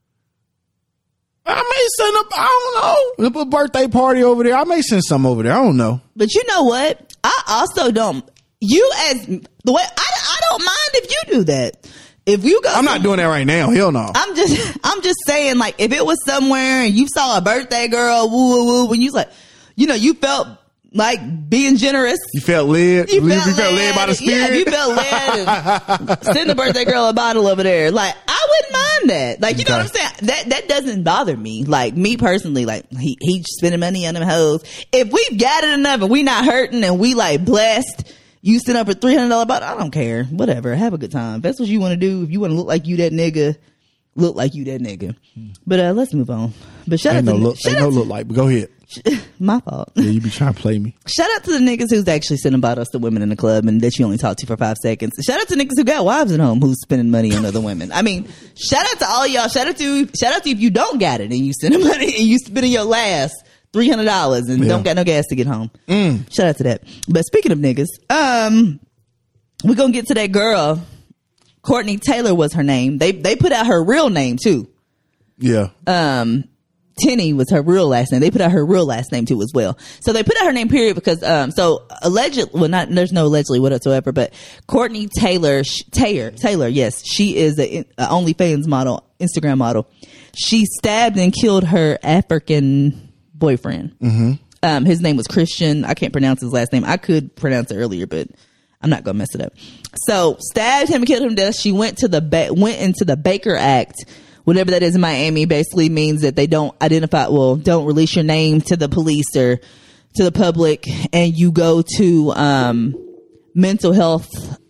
[SPEAKER 4] I may send up, I don't know, a birthday party over there. I may send some over there. I don't know.
[SPEAKER 3] But you know what? I also don't. You as the way I, I don't mind if you do that. If you go,
[SPEAKER 4] I'm not doing that right now. Hell no.
[SPEAKER 3] I'm just, I'm just saying, like, if it was somewhere and you saw a birthday girl, woo woo woo, when you was like, you know, you felt like being generous.
[SPEAKER 4] You felt led.
[SPEAKER 3] You
[SPEAKER 4] You
[SPEAKER 3] felt,
[SPEAKER 4] felt,
[SPEAKER 3] led,
[SPEAKER 4] led by the spirit.
[SPEAKER 3] Yeah, you felt led. And send the birthday girl a bottle over there. Like, I wouldn't mind that. Like, you know
[SPEAKER 4] Okay.
[SPEAKER 3] what I'm saying? That that doesn't bother me. Like, me personally, like, he he spending money on them hoes. If we've got it enough and we not hurting and we like blessed, you send up a three hundred dollars bottle. I don't care. Whatever. Have a good time. If that's what you want to do. If you want to look like you that nigga, look like you that nigga. But uh, let's move on. But shout
[SPEAKER 4] Ain't
[SPEAKER 3] out
[SPEAKER 4] no
[SPEAKER 3] to
[SPEAKER 4] look.
[SPEAKER 3] shout
[SPEAKER 4] Ain't
[SPEAKER 3] out
[SPEAKER 4] no
[SPEAKER 3] to-
[SPEAKER 4] look like. But go ahead.
[SPEAKER 3] my fault.
[SPEAKER 4] Yeah, you be trying to play me.
[SPEAKER 3] Shout out to the niggas who's actually sending bottles to women in the club and that you only talk to for five seconds. Shout out to niggas who got wives at home who's spending money on other women. I mean, shout out to all y'all. Shout out to shout out to if you don't got it and you sending money and you spending your last three hundred dollars and
[SPEAKER 4] Yeah.
[SPEAKER 3] don't got no gas to get home. Shout out to that. But speaking of niggas, um, we're gonna get to that girl. Courtney Taylor was her name. They they put out her real name too.
[SPEAKER 4] Yeah.
[SPEAKER 3] Um, Tenny was her real last name. They put out her real last name too as well. So they put out her name period because, um, so alleged, well not, there's no allegedly whatsoever, but Courtney Taylor, sh- Taylor, Taylor, yes, she is a, a OnlyFans model, Instagram model. She stabbed and killed her African boyfriend. Mm-hmm. Um, his name was Christian. I can't pronounce his last name. I could pronounce it earlier, but I'm not gonna mess it up. So stabbed him and killed him to death. She went to the ba- went into the Baker Act. Whatever that is in Miami basically means that they don't identify, well, don't release your name to the police or to the public, and you go to um, mental health,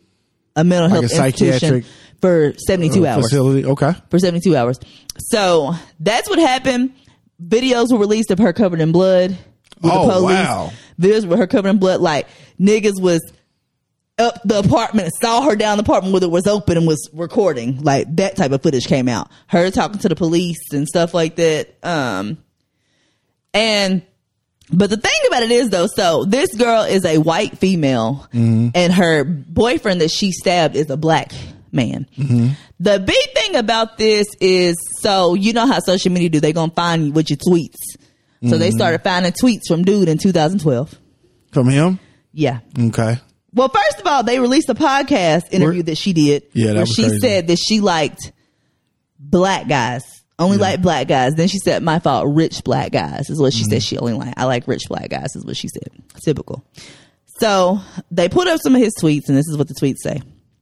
[SPEAKER 3] a mental
[SPEAKER 4] Like
[SPEAKER 3] health
[SPEAKER 4] a
[SPEAKER 3] institution
[SPEAKER 4] psychiatric,
[SPEAKER 3] for seventy-two
[SPEAKER 4] uh,
[SPEAKER 3] hours.
[SPEAKER 4] Facility. Okay.
[SPEAKER 3] For seventy-two hours. So that's what happened. Videos were released of her covered in blood with
[SPEAKER 4] Oh,
[SPEAKER 3] the police.
[SPEAKER 4] wow.
[SPEAKER 3] Videos with her covered in blood. Like, niggas was up the apartment and saw her down the apartment where it was open and was recording. Like, that type of footage came out. Her talking to the police and stuff like that. Um, and, but the thing about it is though, so this girl is a white female and her boyfriend that she stabbed is a black man. The big thing about this is, so you know how social media do, they gonna find you with your tweets. So they started finding tweets from dude in two thousand twelve.
[SPEAKER 4] From him.
[SPEAKER 3] Yeah.
[SPEAKER 4] Okay.
[SPEAKER 3] Well, first of all, they released a podcast interview
[SPEAKER 4] Where-
[SPEAKER 3] that she did
[SPEAKER 4] Yeah, that
[SPEAKER 3] where
[SPEAKER 4] was
[SPEAKER 3] she
[SPEAKER 4] crazy.
[SPEAKER 3] said that she liked black guys, only liked black guys. Then she said, my fault, rich black guys is what she
[SPEAKER 4] Mm-hmm.
[SPEAKER 3] said she only liked. I like rich black guys is what she said. Typical. So they put up some of his tweets, and this is what the tweets say.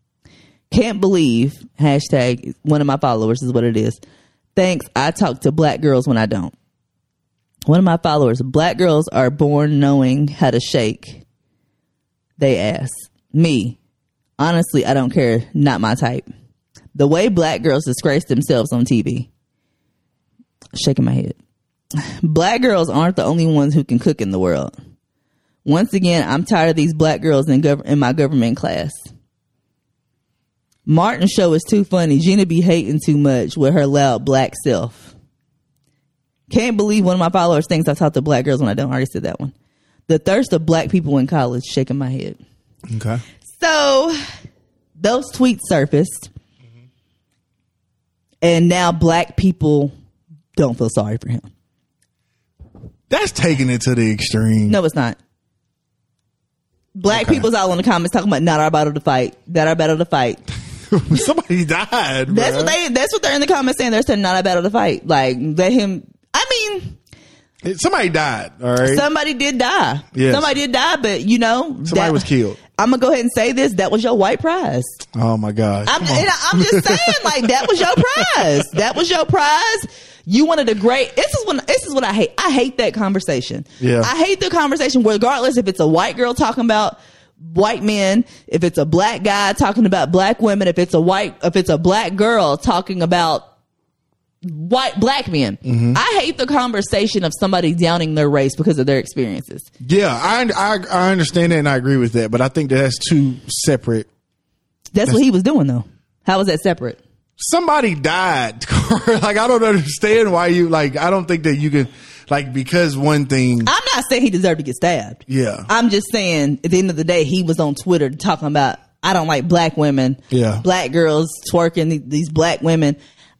[SPEAKER 3] Can't believe, hashtag, one of my followers is what it is. Thanks, I talk to black girls when I don't. One of my followers, black girls are born knowing how to shake they ass. Me, honestly, I don't care. Not my type. The way black girls disgrace themselves on T V. Shaking my head. Black girls aren't the only ones who can cook in the world. Once again, I'm tired of these black girls in, gov- in my government class. Martin show is too funny. Gina be hating too much with her loud black self. Can't believe one of my followers thinks I talk to black girls when I don't. I already said that one. The thirst of black people in college. Shaking my head.
[SPEAKER 4] Okay.
[SPEAKER 3] So those tweets surfaced, and now black people don't feel sorry for him.
[SPEAKER 4] That's taking it to the extreme.
[SPEAKER 3] No, it's not. Black
[SPEAKER 4] Okay.
[SPEAKER 3] people's all in the comments talking about not our battle to fight, not our battle to fight.
[SPEAKER 4] Somebody died.
[SPEAKER 3] That's
[SPEAKER 4] bruh.
[SPEAKER 3] what they. That's what they're in the comments saying. They're saying not our battle to fight. Like, let him. I mean,
[SPEAKER 4] It- Somebody died. All right.
[SPEAKER 3] somebody did die.
[SPEAKER 4] Yes.
[SPEAKER 3] Somebody did die, but you know,
[SPEAKER 4] Somebody was killed.
[SPEAKER 3] I'm gonna go ahead and say this. That was your white prize.
[SPEAKER 4] Oh my gosh.
[SPEAKER 3] I'm,
[SPEAKER 4] Come on.
[SPEAKER 3] and I'm just saying, like, that was your prize. That was your prize. You wanted a great. This is what this is what I hate. I hate that conversation.
[SPEAKER 4] Yeah.
[SPEAKER 3] I hate the conversation, regardless if it's a white girl talking about white men, if it's a black guy talking about black women, if it's a white, if it's a black girl talking about white black men.
[SPEAKER 4] Mm-hmm.
[SPEAKER 3] I hate the conversation of somebody downing their race because of their experiences.
[SPEAKER 4] Yeah, I, I I understand that and I agree with that, but I think that that's two separate.
[SPEAKER 3] That's what he was doing, though. How was that separate?
[SPEAKER 4] Somebody died. Like, I don't understand why you like. I don't think that you can like because one thing.
[SPEAKER 3] I'm not saying he deserved to get stabbed.
[SPEAKER 4] Yeah.
[SPEAKER 3] I'm just saying at the end of the day, he was on Twitter talking about, I don't like black women.
[SPEAKER 4] Yeah.
[SPEAKER 3] Black girls twerking, th- these black women.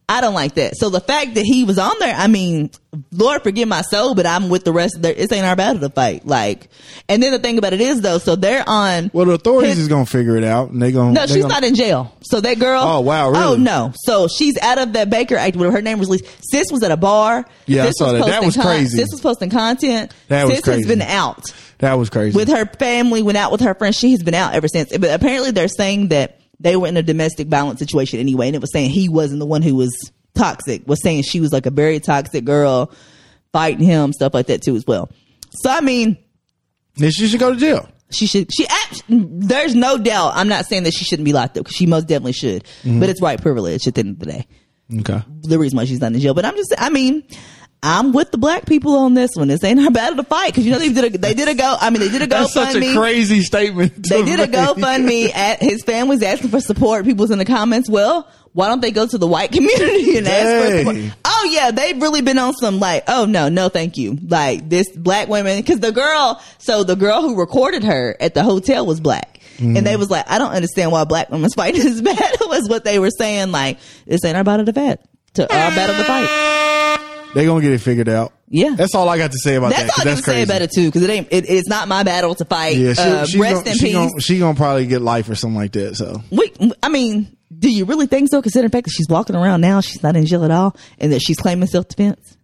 [SPEAKER 3] I don't like that. So the fact that he was on there, I mean, Lord forgive my soul, but I'm with the rest of their, it ain't our battle to fight. Like, and then the thing about it is though, so they're on.
[SPEAKER 4] Well, the authorities
[SPEAKER 3] his,
[SPEAKER 4] is going to figure it out and they going to.
[SPEAKER 3] No, she's
[SPEAKER 4] gonna,
[SPEAKER 3] not in jail. So that girl.
[SPEAKER 4] Oh, wow. Really?
[SPEAKER 3] Oh, no. So she's out of that Baker Act. Her name was released. Sis was at a bar.
[SPEAKER 4] Yeah,
[SPEAKER 3] Sis
[SPEAKER 4] I saw that. That was
[SPEAKER 3] con-
[SPEAKER 4] crazy.
[SPEAKER 3] Sis was posting content.
[SPEAKER 4] That was
[SPEAKER 3] Sis
[SPEAKER 4] crazy.
[SPEAKER 3] has been out.
[SPEAKER 4] That was crazy.
[SPEAKER 3] With her family, went out with her friends. She has been out ever since. But apparently they're saying that they were in a domestic violence situation anyway. And it was saying he wasn't the one who was toxic, was saying she was like a very toxic girl fighting him, stuff like that too as well. So I mean,
[SPEAKER 4] then she should go to jail.
[SPEAKER 3] She should. She. There's no doubt. I'm not saying that she shouldn't be locked up because she most definitely should. Mm-hmm. But it's white privilege at the end of the day.
[SPEAKER 4] Okay.
[SPEAKER 3] The reason why she's not in jail. But I'm just. I mean, I'm with the black people on this one. This ain't our battle to fight because you know they did a they did a go. I mean they did a
[SPEAKER 4] That's such a
[SPEAKER 3] GoFundMe.
[SPEAKER 4] crazy statement.
[SPEAKER 3] They did a GoFundMe. At his family's asking for support. People's in the comments. Well, why don't they go to the white community and ask for support? Oh yeah, they've really been on some like, oh no, no thank you. Like this black women, because the girl, so the girl who recorded her at the hotel was black. Mm. And they was like, I don't understand why black women's fighting this battle is what they were saying. Like, this ain't our battle to fight. To our battle to fight.
[SPEAKER 4] They gonna get it figured out.
[SPEAKER 3] Yeah.
[SPEAKER 4] That's all I got to say about
[SPEAKER 3] that's
[SPEAKER 4] that.
[SPEAKER 3] All I
[SPEAKER 4] that's
[SPEAKER 3] got to say about it too, because it ain't, it, it's not my battle to fight.
[SPEAKER 4] Yeah, she,
[SPEAKER 3] uh,
[SPEAKER 4] she
[SPEAKER 3] rest
[SPEAKER 4] gonna,
[SPEAKER 3] in
[SPEAKER 4] she
[SPEAKER 3] peace.
[SPEAKER 4] Gonna, she gonna probably get life or something like that. So
[SPEAKER 3] we, I mean, do you really think so? Considering the fact that she's walking around now, she's not in jail at all, and that she's claiming self-defense?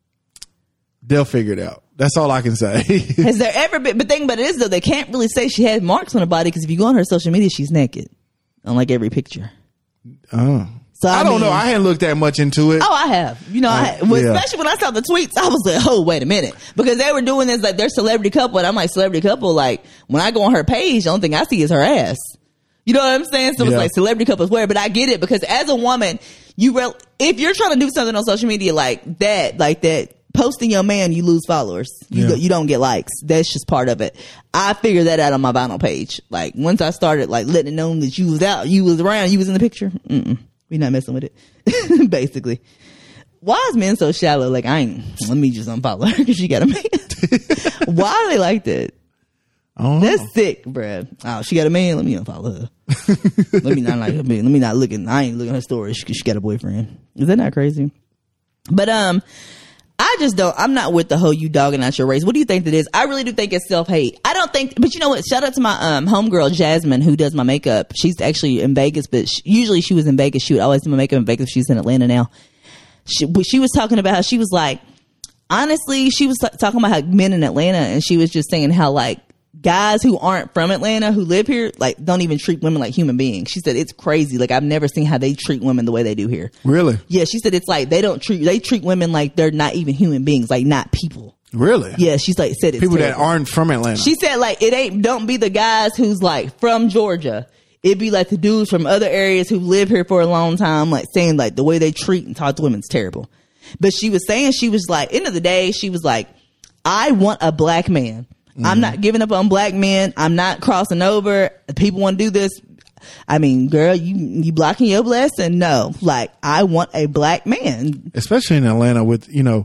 [SPEAKER 4] They'll figure it out. That's all I can say.
[SPEAKER 3] Has there ever been, but the thing about it is though, they can't really say she had marks on her body because if you go on her social media, she's naked on like every picture.
[SPEAKER 4] Oh.
[SPEAKER 3] So I,
[SPEAKER 4] I don't
[SPEAKER 3] mean,
[SPEAKER 4] know. I hadn't looked that much into it.
[SPEAKER 3] Oh, I have. You know, I,
[SPEAKER 4] I,
[SPEAKER 3] had, well,
[SPEAKER 4] yeah.
[SPEAKER 3] especially when I saw the tweets, I was like, oh, wait a minute. Because they were doing this like their celebrity couple, and I'm like, celebrity couple, like, when I go on her page, the only thing I see is her ass. You know what I'm saying? So
[SPEAKER 4] yeah.
[SPEAKER 3] it's like celebrity couples wear, but I get it because as a woman, you re- if you're trying to do something on social media like that, like that, posting your man, you lose followers. You,
[SPEAKER 4] yeah.
[SPEAKER 3] go, you don't get likes. That's just part of it. I figured that out on my vinyl page. Like once I started like letting it known that you was out, you was around, you was in the picture. Mm-mm. We not messing with it. Basically. Why is men so shallow? Like I ain't, let me just unfollow her because she got a man. Why are they like that?
[SPEAKER 4] I don't know.
[SPEAKER 3] That's sick, bruh. Oh, she got a man. Let me unfollow her. let me not like her. Let me not looking. I ain't looking at her story. She, she got a boyfriend. Is that not crazy? But um, I just don't. I'm not with the whole you dogging out your race. What do you think that is? I really do think it's self hate. I don't think. But you know what? Shout out to my um homegirl Jasmine who does my makeup. She's actually in Vegas, but she, usually she was in Vegas. She would always do my makeup in Vegas. She's in Atlanta now. She she was talking about how she was like, honestly, she was t- talking about how men in Atlanta, and she was just saying how like. Guys who aren't from Atlanta who live here like don't even treat women like human beings. She said it's crazy. Like I've never seen how they treat women the way they do here.
[SPEAKER 4] Really?
[SPEAKER 3] Yeah, she said it's like they don't treat they treat women like they're not even human beings, like not people.
[SPEAKER 4] Really?
[SPEAKER 3] Yeah, she's like said it's
[SPEAKER 4] people
[SPEAKER 3] terrible.
[SPEAKER 4] that aren't from Atlanta.
[SPEAKER 3] She said like it ain't don't be the guys who's like from Georgia. It'd be like the dudes from other areas who live here for a long time, like saying like the way they treat and talk to women is terrible. But she was saying she was like end of the day she was like I want a black man. Mm-hmm. I'm not giving up on black men. I'm not crossing over. People want to do this. I mean, girl, you you blocking your blessing? No. Like, I want a black man.
[SPEAKER 4] Especially in Atlanta with, you know,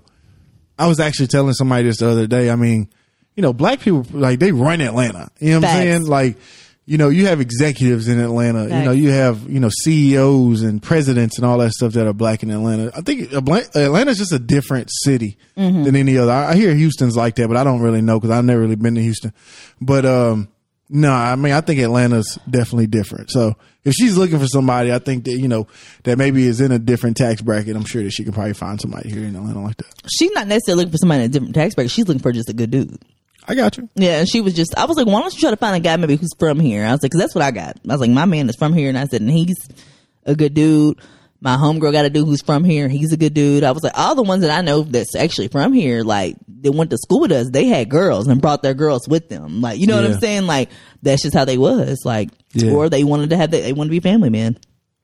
[SPEAKER 4] I was actually telling somebody this the other day. I mean, you know, black people, like, they run Atlanta. You know what
[SPEAKER 3] Facts.
[SPEAKER 4] I'm saying? Like, you know, you have executives in Atlanta.
[SPEAKER 3] Facts.
[SPEAKER 4] You know, you have, you know, C E Os and presidents and all that stuff that are black in Atlanta. I think Atlanta's just a different city mm-hmm. than any other. I hear Houston's like that, but I don't really know because I've never really been to Houston. But, um, no, I mean, I think Atlanta's definitely different. So if she's looking for somebody, I think that, you know, that maybe is in a different tax bracket, I'm sure that she could probably find somebody here in Atlanta like that.
[SPEAKER 3] She's not necessarily looking for somebody in a different tax bracket. She's looking for just a good dude.
[SPEAKER 4] I got you.
[SPEAKER 3] Yeah, and she was just, I was like, why don't you try to find a guy maybe who's from here? I was like, because that's what I got. I was like, my man is from here. And I said, and he's a good dude. My homegirl got a dude who's from here. He's a good dude. I was like, all the ones that I know that's actually from here, like, they went to school with us. They had girls and brought their girls with them. Like, you know
[SPEAKER 4] yeah.
[SPEAKER 3] what I'm saying? Like, that's just how they was. Like,
[SPEAKER 4] yeah.
[SPEAKER 3] or they wanted to have, the, they wanted to be family men.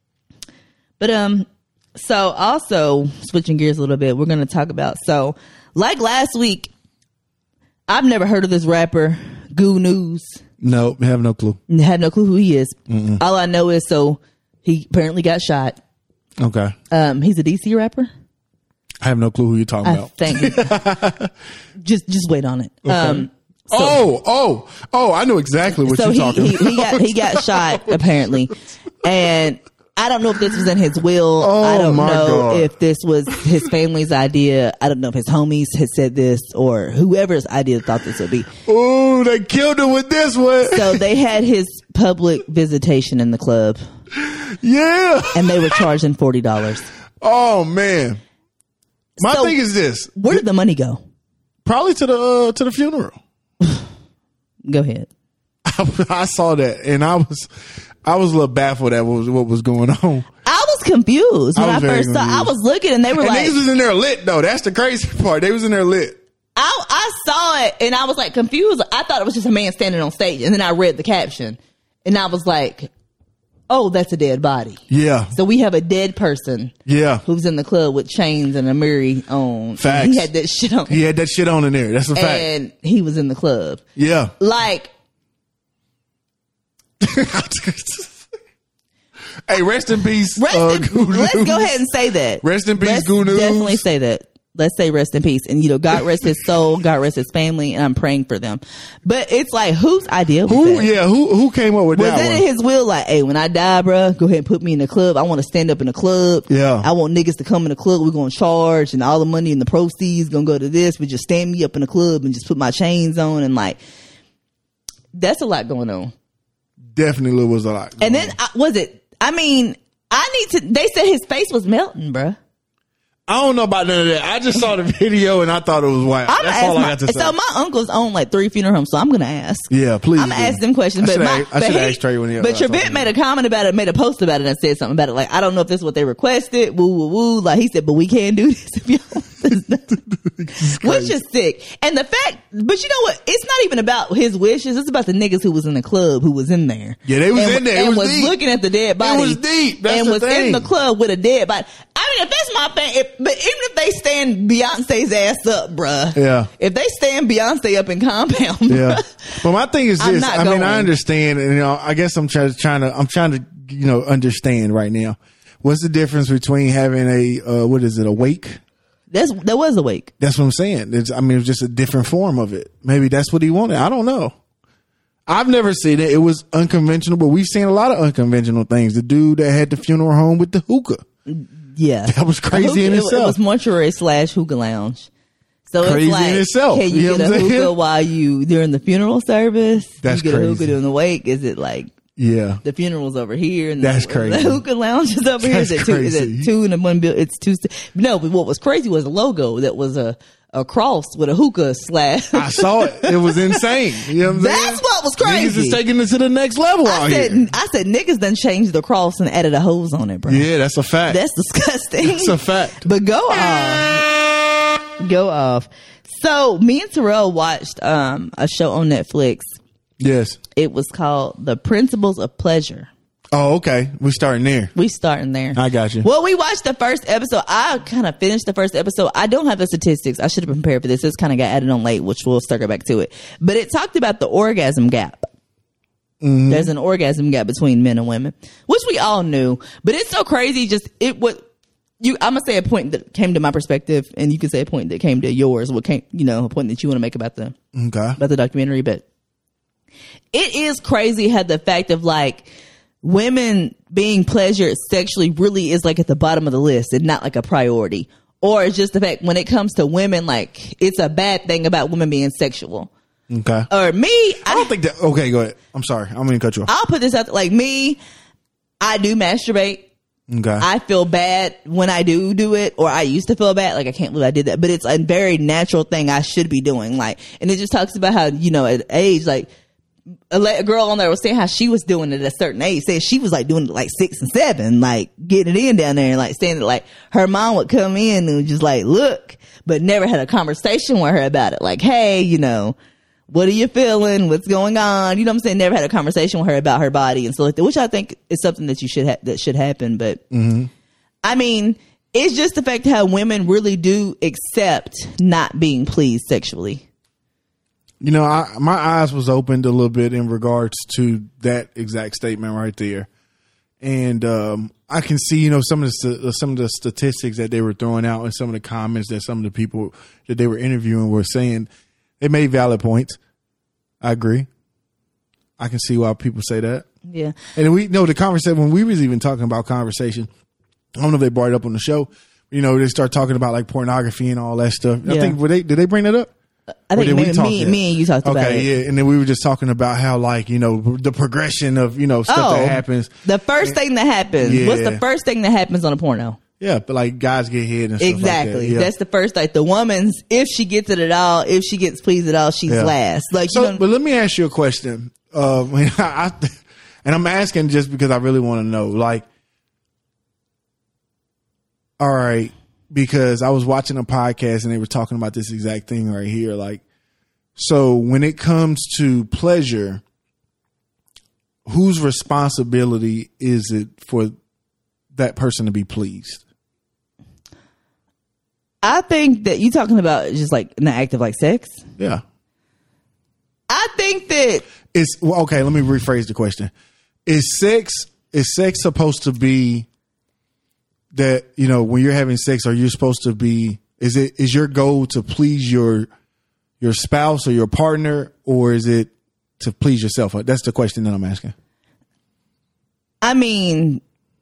[SPEAKER 3] But, um, so also switching gears a little bit, we're going to talk about, so like last week, I've never heard of this rapper, Goo News.
[SPEAKER 4] No, have no clue.
[SPEAKER 3] Had no clue who he is.
[SPEAKER 4] Mm-mm.
[SPEAKER 3] All I know is so he apparently got shot.
[SPEAKER 4] Okay.
[SPEAKER 3] Um, he's a D C rapper.
[SPEAKER 4] I have no clue who you're talking
[SPEAKER 3] I
[SPEAKER 4] about.
[SPEAKER 3] Thank you. just just wait on it.
[SPEAKER 4] Okay.
[SPEAKER 3] Um, so,
[SPEAKER 4] oh, oh, oh! I know exactly what
[SPEAKER 3] so
[SPEAKER 4] you're
[SPEAKER 3] he,
[SPEAKER 4] talking
[SPEAKER 3] he,
[SPEAKER 4] about.
[SPEAKER 3] he got he got shot apparently, and I don't know if this was in his will.
[SPEAKER 4] Oh,
[SPEAKER 3] I don't
[SPEAKER 4] my
[SPEAKER 3] know
[SPEAKER 4] God.
[SPEAKER 3] if this was his family's idea. I don't know if his homies had said this or whoever's idea thought this would be.
[SPEAKER 4] Ooh, they killed him with this one.
[SPEAKER 3] So they had his public visitation in the club,
[SPEAKER 4] Yeah.
[SPEAKER 3] and they were charging forty dollars.
[SPEAKER 4] Oh man. My
[SPEAKER 3] So-
[SPEAKER 4] thing is this.
[SPEAKER 3] Where did the money go?
[SPEAKER 4] Probably to the uh, to the funeral.
[SPEAKER 3] Go ahead.
[SPEAKER 4] I saw that and I was I was a little baffled at what was, what was going on.
[SPEAKER 3] I was confused when
[SPEAKER 4] I
[SPEAKER 3] I,
[SPEAKER 4] was very
[SPEAKER 3] first saw. I
[SPEAKER 4] confused.
[SPEAKER 3] was looking, and they were
[SPEAKER 4] And
[SPEAKER 3] like,
[SPEAKER 4] niggas was in there lit though. That's the crazy part. They was in there lit.
[SPEAKER 3] I, I saw it, and I was like confused. I thought it was just a man standing on stage, and then I read the caption, and I was like, "Oh, that's a dead body."
[SPEAKER 4] Yeah.
[SPEAKER 3] So we have a dead person
[SPEAKER 4] Yeah.
[SPEAKER 3] who's in the club with chains and a mirror on.
[SPEAKER 4] Facts.
[SPEAKER 3] He had that shit on,
[SPEAKER 4] He had that shit on in there. That's a fact.
[SPEAKER 3] and he was in the club.
[SPEAKER 4] Yeah.
[SPEAKER 3] Like,
[SPEAKER 4] Hey, rest in peace.
[SPEAKER 3] rest
[SPEAKER 4] uh,
[SPEAKER 3] in,
[SPEAKER 4] Goo
[SPEAKER 3] let's
[SPEAKER 4] News.
[SPEAKER 3] go ahead and say that.
[SPEAKER 4] Rest in peace,
[SPEAKER 3] Let's
[SPEAKER 4] Goo News.
[SPEAKER 3] Definitely say that. Let's say rest in peace. And, you know, God rest his soul, God rest his family, and I'm praying for them. But it's like, whose idea was
[SPEAKER 4] Who?
[SPEAKER 3] that?
[SPEAKER 4] Yeah. Who? Who came up with
[SPEAKER 3] Was
[SPEAKER 4] that
[SPEAKER 3] that
[SPEAKER 4] one?
[SPEAKER 3] in his will? Like, hey, when I die, bruh, go ahead and put me in the club. I want to stand up in the club.
[SPEAKER 4] Yeah.
[SPEAKER 3] I want niggas to come in the club. We're going to charge, and all the money and the proceeds going to go to this. But just stand me up in the club and just put my chains on. And like, that's a lot going on.
[SPEAKER 4] Definitely was a lot.
[SPEAKER 3] And then, I, was it, I mean, I need to, they said his face was melting, bruh.
[SPEAKER 4] I don't know about none of that. I just saw the video and I thought it was wild.
[SPEAKER 3] I'm
[SPEAKER 4] That's
[SPEAKER 3] ask
[SPEAKER 4] all
[SPEAKER 3] my,
[SPEAKER 4] I got to say.
[SPEAKER 3] So my uncles own like three funeral homes, so I'm gonna ask.
[SPEAKER 4] Yeah, please
[SPEAKER 3] I'm gonna
[SPEAKER 4] do.
[SPEAKER 3] ask them questions.
[SPEAKER 4] I
[SPEAKER 3] But
[SPEAKER 4] shoulda
[SPEAKER 3] my,
[SPEAKER 4] asked- I
[SPEAKER 3] but
[SPEAKER 4] shoulda
[SPEAKER 3] he-
[SPEAKER 4] asked Trey when he-
[SPEAKER 3] But
[SPEAKER 4] when I talked to
[SPEAKER 3] Trevette
[SPEAKER 4] him.
[SPEAKER 3] made a comment about it, made a post about it, and said something about it. Like, I don't know if this is what they requested. Woo woo woo. Like he said, but we can't do this if y'all. Which is sick. And the fact, but you know what? It's not even about his wishes. It's about the niggas who was in the club who was in there.
[SPEAKER 4] Yeah, they was
[SPEAKER 3] and,
[SPEAKER 4] in there. It
[SPEAKER 3] and
[SPEAKER 4] was
[SPEAKER 3] was
[SPEAKER 4] deep.
[SPEAKER 3] looking at the dead body.
[SPEAKER 4] was deep. That's
[SPEAKER 3] and
[SPEAKER 4] the
[SPEAKER 3] was in
[SPEAKER 4] thing.
[SPEAKER 3] the club with a dead body. I mean, if that's my thing, if, but even if they stand Beyonce's ass up, bruh.
[SPEAKER 4] Yeah.
[SPEAKER 3] If they stand Beyonce up in compound,
[SPEAKER 4] Yeah.
[SPEAKER 3] bruh,
[SPEAKER 4] But my thing is
[SPEAKER 3] I'm
[SPEAKER 4] this.
[SPEAKER 3] not
[SPEAKER 4] I mean,
[SPEAKER 3] going.
[SPEAKER 4] I understand, and you know, I guess I'm trying, trying to, I'm trying to, you know, understand right now. What's the difference between having a, uh, what is it, a wake?
[SPEAKER 3] that's that was a wake.
[SPEAKER 4] That's what I'm saying. It's, I mean, it's just a different form of it. Maybe that's what he wanted. I don't know. I've never seen it. It was unconventional, but we've seen a lot of unconventional things. The dude that had the funeral home with the hookah.
[SPEAKER 3] Yeah,
[SPEAKER 4] That was crazy in
[SPEAKER 3] it,
[SPEAKER 4] itself.
[SPEAKER 3] It was mortuary slash hookah lounge. So
[SPEAKER 4] Crazy
[SPEAKER 3] it's like,
[SPEAKER 4] in itself.
[SPEAKER 3] can you,
[SPEAKER 4] You know
[SPEAKER 3] get
[SPEAKER 4] what
[SPEAKER 3] a
[SPEAKER 4] I'm saying?
[SPEAKER 3] hookah while you during the funeral service?
[SPEAKER 4] That's
[SPEAKER 3] you get a
[SPEAKER 4] crazy.
[SPEAKER 3] hookah during the wake. Is it like
[SPEAKER 4] Yeah.
[SPEAKER 3] the funeral's over here and
[SPEAKER 4] That's
[SPEAKER 3] the,
[SPEAKER 4] crazy.
[SPEAKER 3] the hookah lounge is over here? Is
[SPEAKER 4] That's
[SPEAKER 3] it two? Is
[SPEAKER 4] crazy.
[SPEAKER 3] it two in the one bill? It's two. No, but what was crazy was a logo that was a a cross with a hookah slash.
[SPEAKER 4] I saw it. It was insane. You know what I'm saying?
[SPEAKER 3] That's what was
[SPEAKER 4] Niggas
[SPEAKER 3] crazy.
[SPEAKER 4] is taking it to the next level
[SPEAKER 3] I
[SPEAKER 4] out
[SPEAKER 3] said,
[SPEAKER 4] here.
[SPEAKER 3] I said, niggas done changed the cross and added a hose on it, bro.
[SPEAKER 4] Yeah, that's a fact.
[SPEAKER 3] That's disgusting.
[SPEAKER 4] That's a fact.
[SPEAKER 3] But go off. Go off. So me and Terrell watched um, a show on Netflix.
[SPEAKER 4] Yes.
[SPEAKER 3] It was called The Principles of Pleasure.
[SPEAKER 4] Oh, okay. We starting there.
[SPEAKER 3] We starting there.
[SPEAKER 4] I got you.
[SPEAKER 3] Well, we watched the first episode. I kind of finished the first episode. I don't have the statistics. I should have prepared for this. This kind of got added on late, which we'll circle back to it. But it talked about the orgasm gap.
[SPEAKER 4] Mm-hmm.
[SPEAKER 3] There's an orgasm gap between men and women, which we all knew. But it's so crazy. Just it would you. I'm gonna say a point that came to my perspective, and you can say a point that came to yours. What came, you know, a point that you want to make about the
[SPEAKER 4] Okay.
[SPEAKER 3] about the documentary. But it is crazy how the fact of like women being pleasured sexually really is like at the bottom of the list and not like a priority. Or it's just the fact when it comes to women, like it's a bad thing about women being sexual.
[SPEAKER 4] Okay.
[SPEAKER 3] Or me,
[SPEAKER 4] I don't think that. Okay, go ahead. I'm sorry. I'm going to cut you off.
[SPEAKER 3] I'll put this out there, like me, I do masturbate.
[SPEAKER 4] Okay.
[SPEAKER 3] I feel bad when I do do it, or I used to feel bad. Like, I can't believe I did that, but it's a very natural thing I should be doing. Like, and it just talks about how, you know, at age, like, a, la- a girl on there was saying how she was doing it at a certain age. Said she was like doing it like six and seven, like getting it in down there and like standing like her mom would come in and just like look, but never had a conversation with her about it. Like, hey, you know, what are you feeling? What's going on? You know what I'm saying? Never had a conversation with her about her body and stuff like that, which I think is something that you should ha- that should happen. But
[SPEAKER 4] Mm-hmm.
[SPEAKER 3] I mean, it's just the fact how women really do accept not being pleased sexually.
[SPEAKER 4] You know, I, my eyes was opened a little bit in regards to that exact statement right there, and um, I can see, you know, some of the st- some of the statistics that they were throwing out and some of the comments that some of the people that they were interviewing were saying. They made valid points. I agree. I can see why people say that.
[SPEAKER 3] Yeah.
[SPEAKER 4] And we know the conversation when we was even talking about conversation. I don't know if they brought it up on the show. You know, they start talking about like pornography and all that stuff. I
[SPEAKER 3] Yeah.
[SPEAKER 4] think were they did they bring that up?
[SPEAKER 3] I
[SPEAKER 4] Or
[SPEAKER 3] think
[SPEAKER 4] did
[SPEAKER 3] me,
[SPEAKER 4] we talk
[SPEAKER 3] me,
[SPEAKER 4] that?
[SPEAKER 3] me and you talked about it.
[SPEAKER 4] Okay, yeah, and then we were just talking about how like you know the progression of you know stuff
[SPEAKER 3] Oh,
[SPEAKER 4] that happens.
[SPEAKER 3] the first thing that happens.
[SPEAKER 4] Yeah.
[SPEAKER 3] What's the first thing that happens on a porno?
[SPEAKER 4] Yeah, but like guys get hit and stuff
[SPEAKER 3] Exactly.
[SPEAKER 4] like that. Yeah.
[SPEAKER 3] That's the first, like the woman's, if she gets it at all, if she gets pleased at all, she's
[SPEAKER 4] Yeah.
[SPEAKER 3] last. Like,
[SPEAKER 4] So,
[SPEAKER 3] you know,
[SPEAKER 4] but let me ask you a question. Uh, when I, I, and I'm asking just because I really want to know. Like, all right, because I was watching a podcast and they were talking about this exact thing right here. Like, so when it comes to pleasure, whose responsibility is it for that person to be pleased?
[SPEAKER 3] I think that you talking about just like in the act of like sex.
[SPEAKER 4] Yeah.
[SPEAKER 3] I think that
[SPEAKER 4] It's well, okay. Let me rephrase the question: Is sex is sex supposed to be that you know when you're having sex? Are you supposed to be? Is it is your goal to please your your spouse or your partner, or is it to please yourself? That's the question that I'm asking.
[SPEAKER 3] I mean,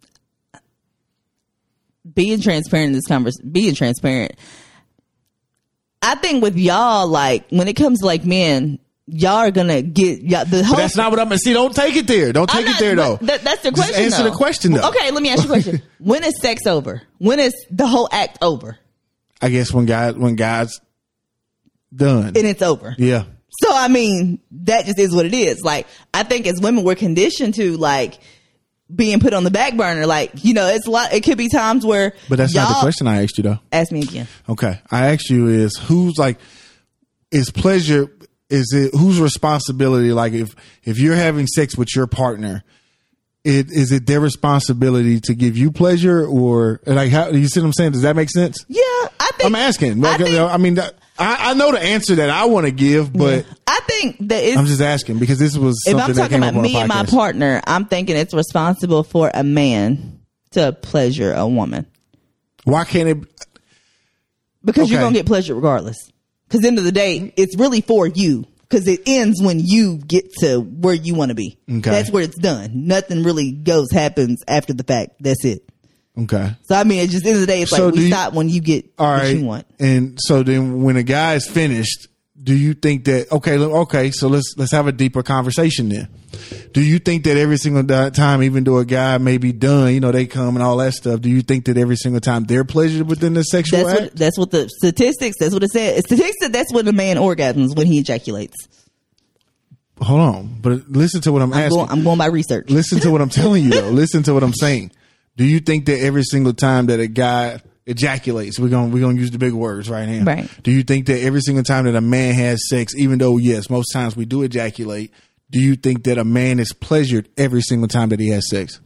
[SPEAKER 3] being transparent in this conversation, being transparent. I think with y'all, like when it comes to like men, y'all are gonna get y'all, the whole.
[SPEAKER 4] But that's not what I'm gonna see. Don't take it there. Don't take
[SPEAKER 3] I'm
[SPEAKER 4] it
[SPEAKER 3] not-
[SPEAKER 4] there though.
[SPEAKER 3] but That, that's the
[SPEAKER 4] Just
[SPEAKER 3] question.
[SPEAKER 4] answer
[SPEAKER 3] though.
[SPEAKER 4] the question, though.
[SPEAKER 3] Okay, let me ask you a question. When is sex over? When is the whole act over?
[SPEAKER 4] I guess when guys when guys done.
[SPEAKER 3] And it's over.
[SPEAKER 4] Yeah.
[SPEAKER 3] So I mean, that just is what it is. Like I think as women, we're conditioned to like being put on the back burner. Like you know, it's a lot. It could be times where.
[SPEAKER 4] But that's not the
[SPEAKER 3] y'all-
[SPEAKER 4] question I asked you though.
[SPEAKER 3] Ask me again.
[SPEAKER 4] Okay. I asked you is who's like is pleasure is it whose responsibility like if if you're having sex with your partner, it is it their responsibility to give you pleasure or like how you see what I'm saying? Does that make sense?
[SPEAKER 3] Yeah, I think.
[SPEAKER 4] I'm asking.
[SPEAKER 3] I,
[SPEAKER 4] Like,
[SPEAKER 3] think,
[SPEAKER 4] I mean that, I, I know the answer that I want to give, but
[SPEAKER 3] I think that it's.
[SPEAKER 4] I'm just asking because this was
[SPEAKER 3] if
[SPEAKER 4] something
[SPEAKER 3] I'm
[SPEAKER 4] that
[SPEAKER 3] talking
[SPEAKER 4] came
[SPEAKER 3] about
[SPEAKER 4] up on
[SPEAKER 3] me
[SPEAKER 4] a
[SPEAKER 3] and my
[SPEAKER 4] podcast.
[SPEAKER 3] partner, I'm thinking it's responsible for a man to pleasure a woman
[SPEAKER 4] Why can't it?
[SPEAKER 3] because you're
[SPEAKER 4] Okay.
[SPEAKER 3] gonna get pleasure regardless. Because end of the day, it's really for you. Because it ends when you get to where you want to be.
[SPEAKER 4] Okay.
[SPEAKER 3] That's where it's done. Nothing really goes happens after the fact. That's it.
[SPEAKER 4] Okay.
[SPEAKER 3] So I mean, it's just end of the day, it's
[SPEAKER 4] So
[SPEAKER 3] like
[SPEAKER 4] do
[SPEAKER 3] we
[SPEAKER 4] you-
[SPEAKER 3] stop when you get
[SPEAKER 4] All
[SPEAKER 3] what
[SPEAKER 4] right.
[SPEAKER 3] you want.
[SPEAKER 4] And so then when a guy is finished, do you think that okay, look, okay, so let's let's have a deeper conversation then. Do you think that every single di- time, even though a guy may be done, you know, they come and all that stuff, do you think that every single time they're pleasured within the sexual
[SPEAKER 3] That's
[SPEAKER 4] act?
[SPEAKER 3] what that's what the statistics. That's what it said. Statistics. That's when a man orgasms when he ejaculates.
[SPEAKER 4] Hold on, but listen to what I'm,
[SPEAKER 3] I'm
[SPEAKER 4] asking.
[SPEAKER 3] going, I'm going by research.
[SPEAKER 4] Listen to what I'm telling you though. Listen to what I'm saying. Do you think that every single time that a guy ejaculates, we're gonna we're gonna use the big words right now.
[SPEAKER 3] Right.
[SPEAKER 4] Do you think that every single time that a man has sex, even though yes, most times we do ejaculate, do you think that a man is pleasured every single time that he has sex?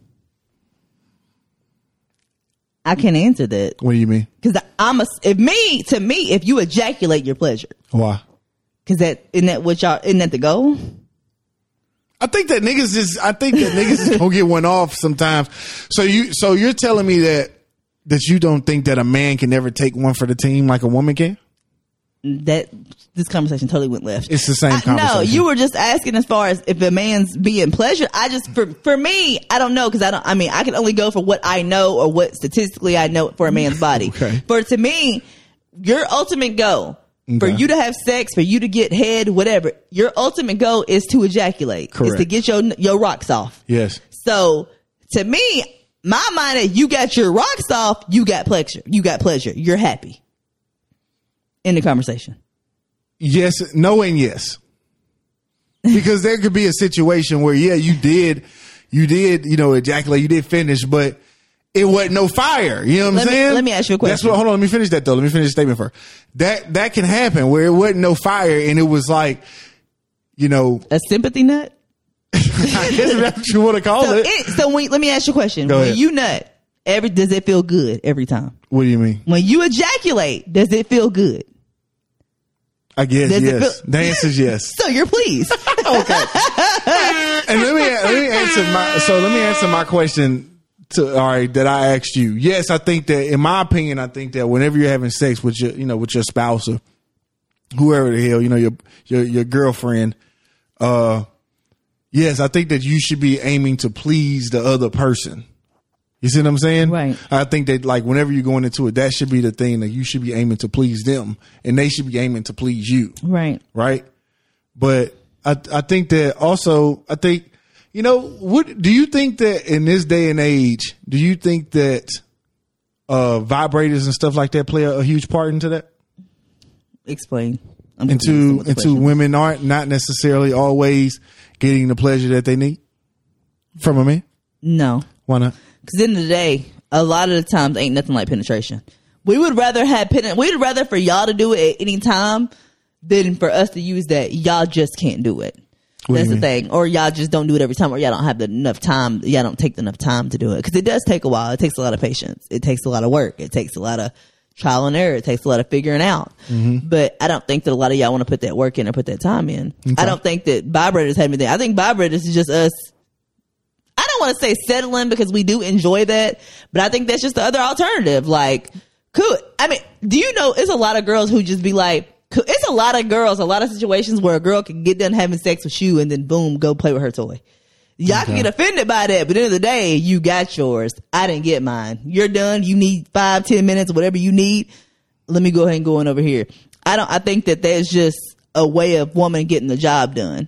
[SPEAKER 3] I can't answer that
[SPEAKER 4] What do you mean?
[SPEAKER 3] because I'm a. If me to me, if you ejaculate, you're pleasure.
[SPEAKER 4] Why?
[SPEAKER 3] Because that isn't that what y'all isn't that the goal?
[SPEAKER 4] I think that niggas is. I think that niggas is gonna get one off sometimes. So you, so you're telling me that that you don't think that a man can never take one for the team like a woman can?
[SPEAKER 3] That this conversation totally went left.
[SPEAKER 4] It's the same
[SPEAKER 3] I-
[SPEAKER 4] conversation.
[SPEAKER 3] No, you were just asking as far as if a man's being pleasured. I just for for me, I don't know because I don't. I mean, I can only go for what I know or what statistically I know for a man's body.
[SPEAKER 4] Okay.
[SPEAKER 3] For to me, your ultimate goal. For
[SPEAKER 4] Okay.
[SPEAKER 3] you to have sex, for you to get head, whatever, your ultimate goal is to ejaculate. Is
[SPEAKER 4] Correct.
[SPEAKER 3] to get your your rocks off.
[SPEAKER 4] Yes.
[SPEAKER 3] So to me, my mind is you got your rocks off, you got pleasure. You got pleasure. You're happy. In the conversation.
[SPEAKER 4] Yes, no, and yes. Because there could be a situation where, yeah, you did, you did, you know, ejaculate, you did finish, but it wasn't no fire. You know what
[SPEAKER 3] Let
[SPEAKER 4] I'm
[SPEAKER 3] me-
[SPEAKER 4] saying?
[SPEAKER 3] let me ask you a
[SPEAKER 4] That's
[SPEAKER 3] question.
[SPEAKER 4] what. Hold on, let me finish that though. Let me finish the statement first. That that can happen where it wasn't no fire, and it was like, you know,
[SPEAKER 3] A sympathy nut?
[SPEAKER 4] I guess that's what you want to call
[SPEAKER 3] So,
[SPEAKER 4] it.
[SPEAKER 3] it, so when, let me ask you a question.
[SPEAKER 4] Go
[SPEAKER 3] when
[SPEAKER 4] ahead.
[SPEAKER 3] you nut, every does it feel good every time?
[SPEAKER 4] What do you mean?
[SPEAKER 3] When you ejaculate, does it feel good?
[SPEAKER 4] I guess
[SPEAKER 3] Does it
[SPEAKER 4] yes.
[SPEAKER 3] feel-
[SPEAKER 4] The answer is yes.
[SPEAKER 3] So you're pleased.
[SPEAKER 4] Okay. And let me let me answer my so let me answer my question to all right that I asked you. Yes, I think that in my opinion, I think that whenever you're having sex with your you know with your spouse or whoever the hell you know your your your girlfriend, uh, Yes, I think that you should be aiming to please the other person. You see what I'm saying?
[SPEAKER 3] Right.
[SPEAKER 4] I think that like whenever you're going into it, that should be the thing, that you should be aiming to please them and they should be aiming to please you.
[SPEAKER 3] Right.
[SPEAKER 4] Right. But I I think that also, I think, you know, what do you think that in this day and age, do you think that uh, vibrators and stuff like that play a, a huge part into that?
[SPEAKER 3] Explain. I'm
[SPEAKER 4] Into
[SPEAKER 3] confused with the
[SPEAKER 4] into
[SPEAKER 3] question.
[SPEAKER 4] women aren't not necessarily always getting the pleasure that they need from a man?
[SPEAKER 3] No.
[SPEAKER 4] Why not?
[SPEAKER 3] Because at the end of the day, a lot of the times ain't nothing like penetration. We would rather have pen. We'd rather for y'all to do it at any time than for us to use that. Y'all just can't do it.
[SPEAKER 4] What do
[SPEAKER 3] That's
[SPEAKER 4] you
[SPEAKER 3] the
[SPEAKER 4] mean?
[SPEAKER 3] thing. Or y'all just don't do it every time, or y'all don't have the enough time. Y'all don't take enough time to do it. Because it does take a while. It takes a lot of patience. It takes a lot of work. It takes a lot of trial and error. It takes a lot of figuring out.
[SPEAKER 4] Mm-hmm.
[SPEAKER 3] But I don't think that a lot of y'all want to put that work in or put that time in.
[SPEAKER 4] Okay.
[SPEAKER 3] I don't think that vibrators have anything. I think vibrators is just us. I don't want to say settling because we do enjoy that, but I think that's just the other alternative. Like, cool. I mean, do you know it's a lot of girls who just be like, cool. It's a lot of girls, a lot of situations where a girl can get done having sex with you and then boom, go play with her toy. Y'all
[SPEAKER 4] Okay.
[SPEAKER 3] can get offended by that, but at the end of the day, you got yours. I didn't get mine. You're done. You need five, ten minutes, whatever you need. Let me go ahead and go on over here. I don't, I think that there's just a way of woman getting the job done.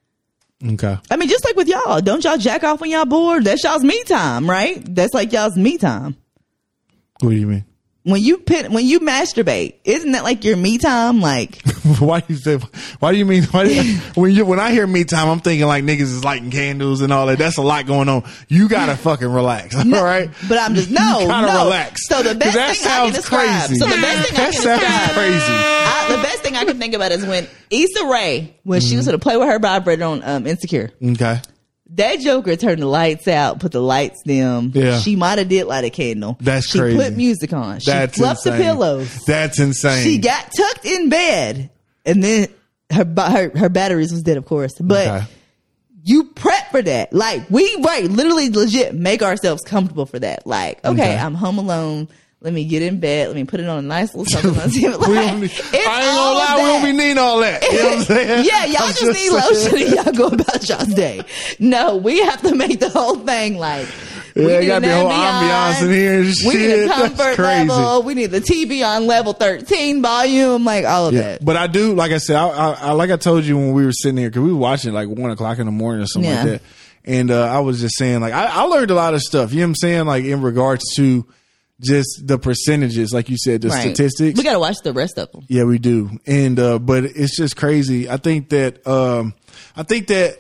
[SPEAKER 4] Okay.
[SPEAKER 3] I mean, just like with y'all, don't y'all jack off when y'all bored? That's y'all's me time, right? That's like y'all's me time.
[SPEAKER 4] What do you mean?
[SPEAKER 3] When you pin, when you masturbate, isn't that like your me time? Like,
[SPEAKER 4] Why do you say? Why do you mean? Why do you, when you when I hear me time, I'm thinking like niggas is lighting candles and all that. That's a lot going on. You gotta fucking relax, all
[SPEAKER 3] no,
[SPEAKER 4] right?
[SPEAKER 3] but I'm just no,
[SPEAKER 4] You gotta
[SPEAKER 3] no.
[SPEAKER 4] relax.
[SPEAKER 3] So the
[SPEAKER 4] 'Cause
[SPEAKER 3] best
[SPEAKER 4] that
[SPEAKER 3] thing I can
[SPEAKER 4] sounds
[SPEAKER 3] describe.
[SPEAKER 4] crazy.
[SPEAKER 3] So the best thing I
[SPEAKER 4] That
[SPEAKER 3] can
[SPEAKER 4] sounds
[SPEAKER 3] describe.
[SPEAKER 4] crazy.
[SPEAKER 3] I, the best thing I can think about is when Issa Rae, when she was going to play with her vibrator on um, Insecure.
[SPEAKER 4] Okay.
[SPEAKER 3] That Joker turned the lights out, put the lights dim.
[SPEAKER 4] Yeah.
[SPEAKER 3] She might have did light a candle.
[SPEAKER 4] That's
[SPEAKER 3] she
[SPEAKER 4] crazy.
[SPEAKER 3] put music on. She
[SPEAKER 4] That's
[SPEAKER 3] fluffed
[SPEAKER 4] insane.
[SPEAKER 3] the pillows.
[SPEAKER 4] That's insane.
[SPEAKER 3] She got tucked in bed, and then her ba- her her batteries was dead, of course. But
[SPEAKER 4] Okay.
[SPEAKER 3] you prep for that. Like we right, literally, legit make ourselves comfortable for that. Like, okay,
[SPEAKER 4] Okay.
[SPEAKER 3] I'm home alone. Let me get in bed. Let me put it on a nice little something. Like,
[SPEAKER 4] We don't need,
[SPEAKER 3] it's
[SPEAKER 4] I ain't gonna
[SPEAKER 3] all
[SPEAKER 4] lie, we don't
[SPEAKER 3] that.
[SPEAKER 4] be need all that. You know what I'm saying?
[SPEAKER 3] Yeah, y'all
[SPEAKER 4] I'm
[SPEAKER 3] just, need
[SPEAKER 4] saying.
[SPEAKER 3] lotion and y'all go about y'all's day. No, we have to make the whole thing like.
[SPEAKER 4] Yeah,
[SPEAKER 3] we
[SPEAKER 4] it
[SPEAKER 3] need
[SPEAKER 4] gotta be a
[SPEAKER 3] an
[SPEAKER 4] whole ambiance in here and
[SPEAKER 3] We need
[SPEAKER 4] shit.
[SPEAKER 3] a
[SPEAKER 4] That's
[SPEAKER 3] comfort
[SPEAKER 4] crazy.
[SPEAKER 3] level. We need the T V on level thirteen volume, like all of
[SPEAKER 4] Yeah,
[SPEAKER 3] that.
[SPEAKER 4] but I do, like I said, I, I, I like I told you when we were sitting here, because we were watching like one o'clock in the morning or something
[SPEAKER 3] Yeah.
[SPEAKER 4] like that, and uh, I was just saying, like I, I learned a lot of stuff. You know what I'm saying? Like in regards to just the percentages, like you said, the
[SPEAKER 3] Right.
[SPEAKER 4] statistics.
[SPEAKER 3] We got to watch the rest of them.
[SPEAKER 4] Yeah, we do. And, uh, but it's just crazy. I think that, um, I think that,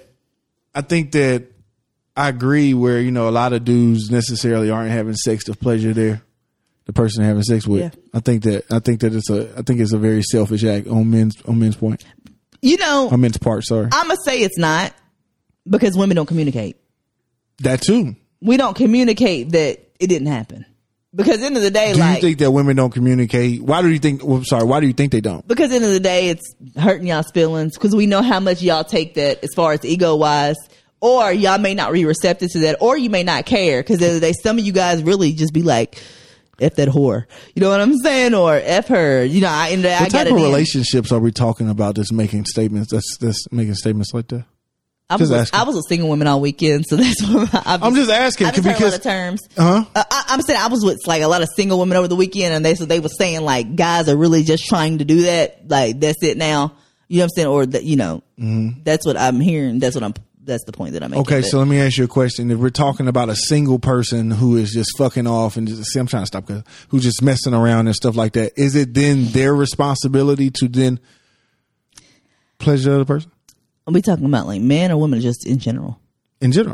[SPEAKER 4] I think that I agree where, you know, a lot of dudes necessarily aren't having sex to pleasure their, the person they're having sex with.
[SPEAKER 3] Yeah.
[SPEAKER 4] I think that, I think that it's a, I think it's a very selfish act on men's, on men's point,
[SPEAKER 3] You know,
[SPEAKER 4] on men's part. Sorry.
[SPEAKER 3] I'm going to say it's not because women don't communicate.
[SPEAKER 4] That too.
[SPEAKER 3] We don't communicate that it didn't happen. Because at the end of the day,
[SPEAKER 4] Do
[SPEAKER 3] like.
[SPEAKER 4] you think that women don't communicate? Why do you think, well, sorry, why do you think they don't?
[SPEAKER 3] Because at the end of the day, it's hurting y'all's feelings. Because we know how much y'all take that as far as ego wise. Or y'all may not be receptive to that. Or you may not care. Because at the end of the day, some of you guys really just be like, F that whore. You know what I'm saying? Or F her. You know, I, and I
[SPEAKER 4] What
[SPEAKER 3] got
[SPEAKER 4] type
[SPEAKER 3] it
[SPEAKER 4] of
[SPEAKER 3] in.
[SPEAKER 4] relationships are we talking about that's making statements, that's, that's making statements like that?
[SPEAKER 3] I was,
[SPEAKER 4] Just
[SPEAKER 3] a,
[SPEAKER 4] asking.
[SPEAKER 3] I was a single woman all weekend, so that's what I've
[SPEAKER 4] I'm just asking,
[SPEAKER 3] I've just heard a lot
[SPEAKER 4] because-
[SPEAKER 3] of terms.
[SPEAKER 4] Uh-huh.
[SPEAKER 3] Uh, I, I'm saying I was with like a lot of single women over the weekend, and they so they were saying like guys are really just trying to do that. Like that's it now. You know what I'm saying? Or that you know, that's what I'm hearing. That's what I'm. That's the point that I'm making.
[SPEAKER 4] Okay,
[SPEAKER 3] But-
[SPEAKER 4] so let me ask you a question. If we're talking about a single person who is just fucking off and just, see, I'm trying to stop, 'cause- who's just messing around and stuff like that, is it then their responsibility to then pleasure the other person
[SPEAKER 3] are we talking about like men or women, or just in general?
[SPEAKER 4] in general?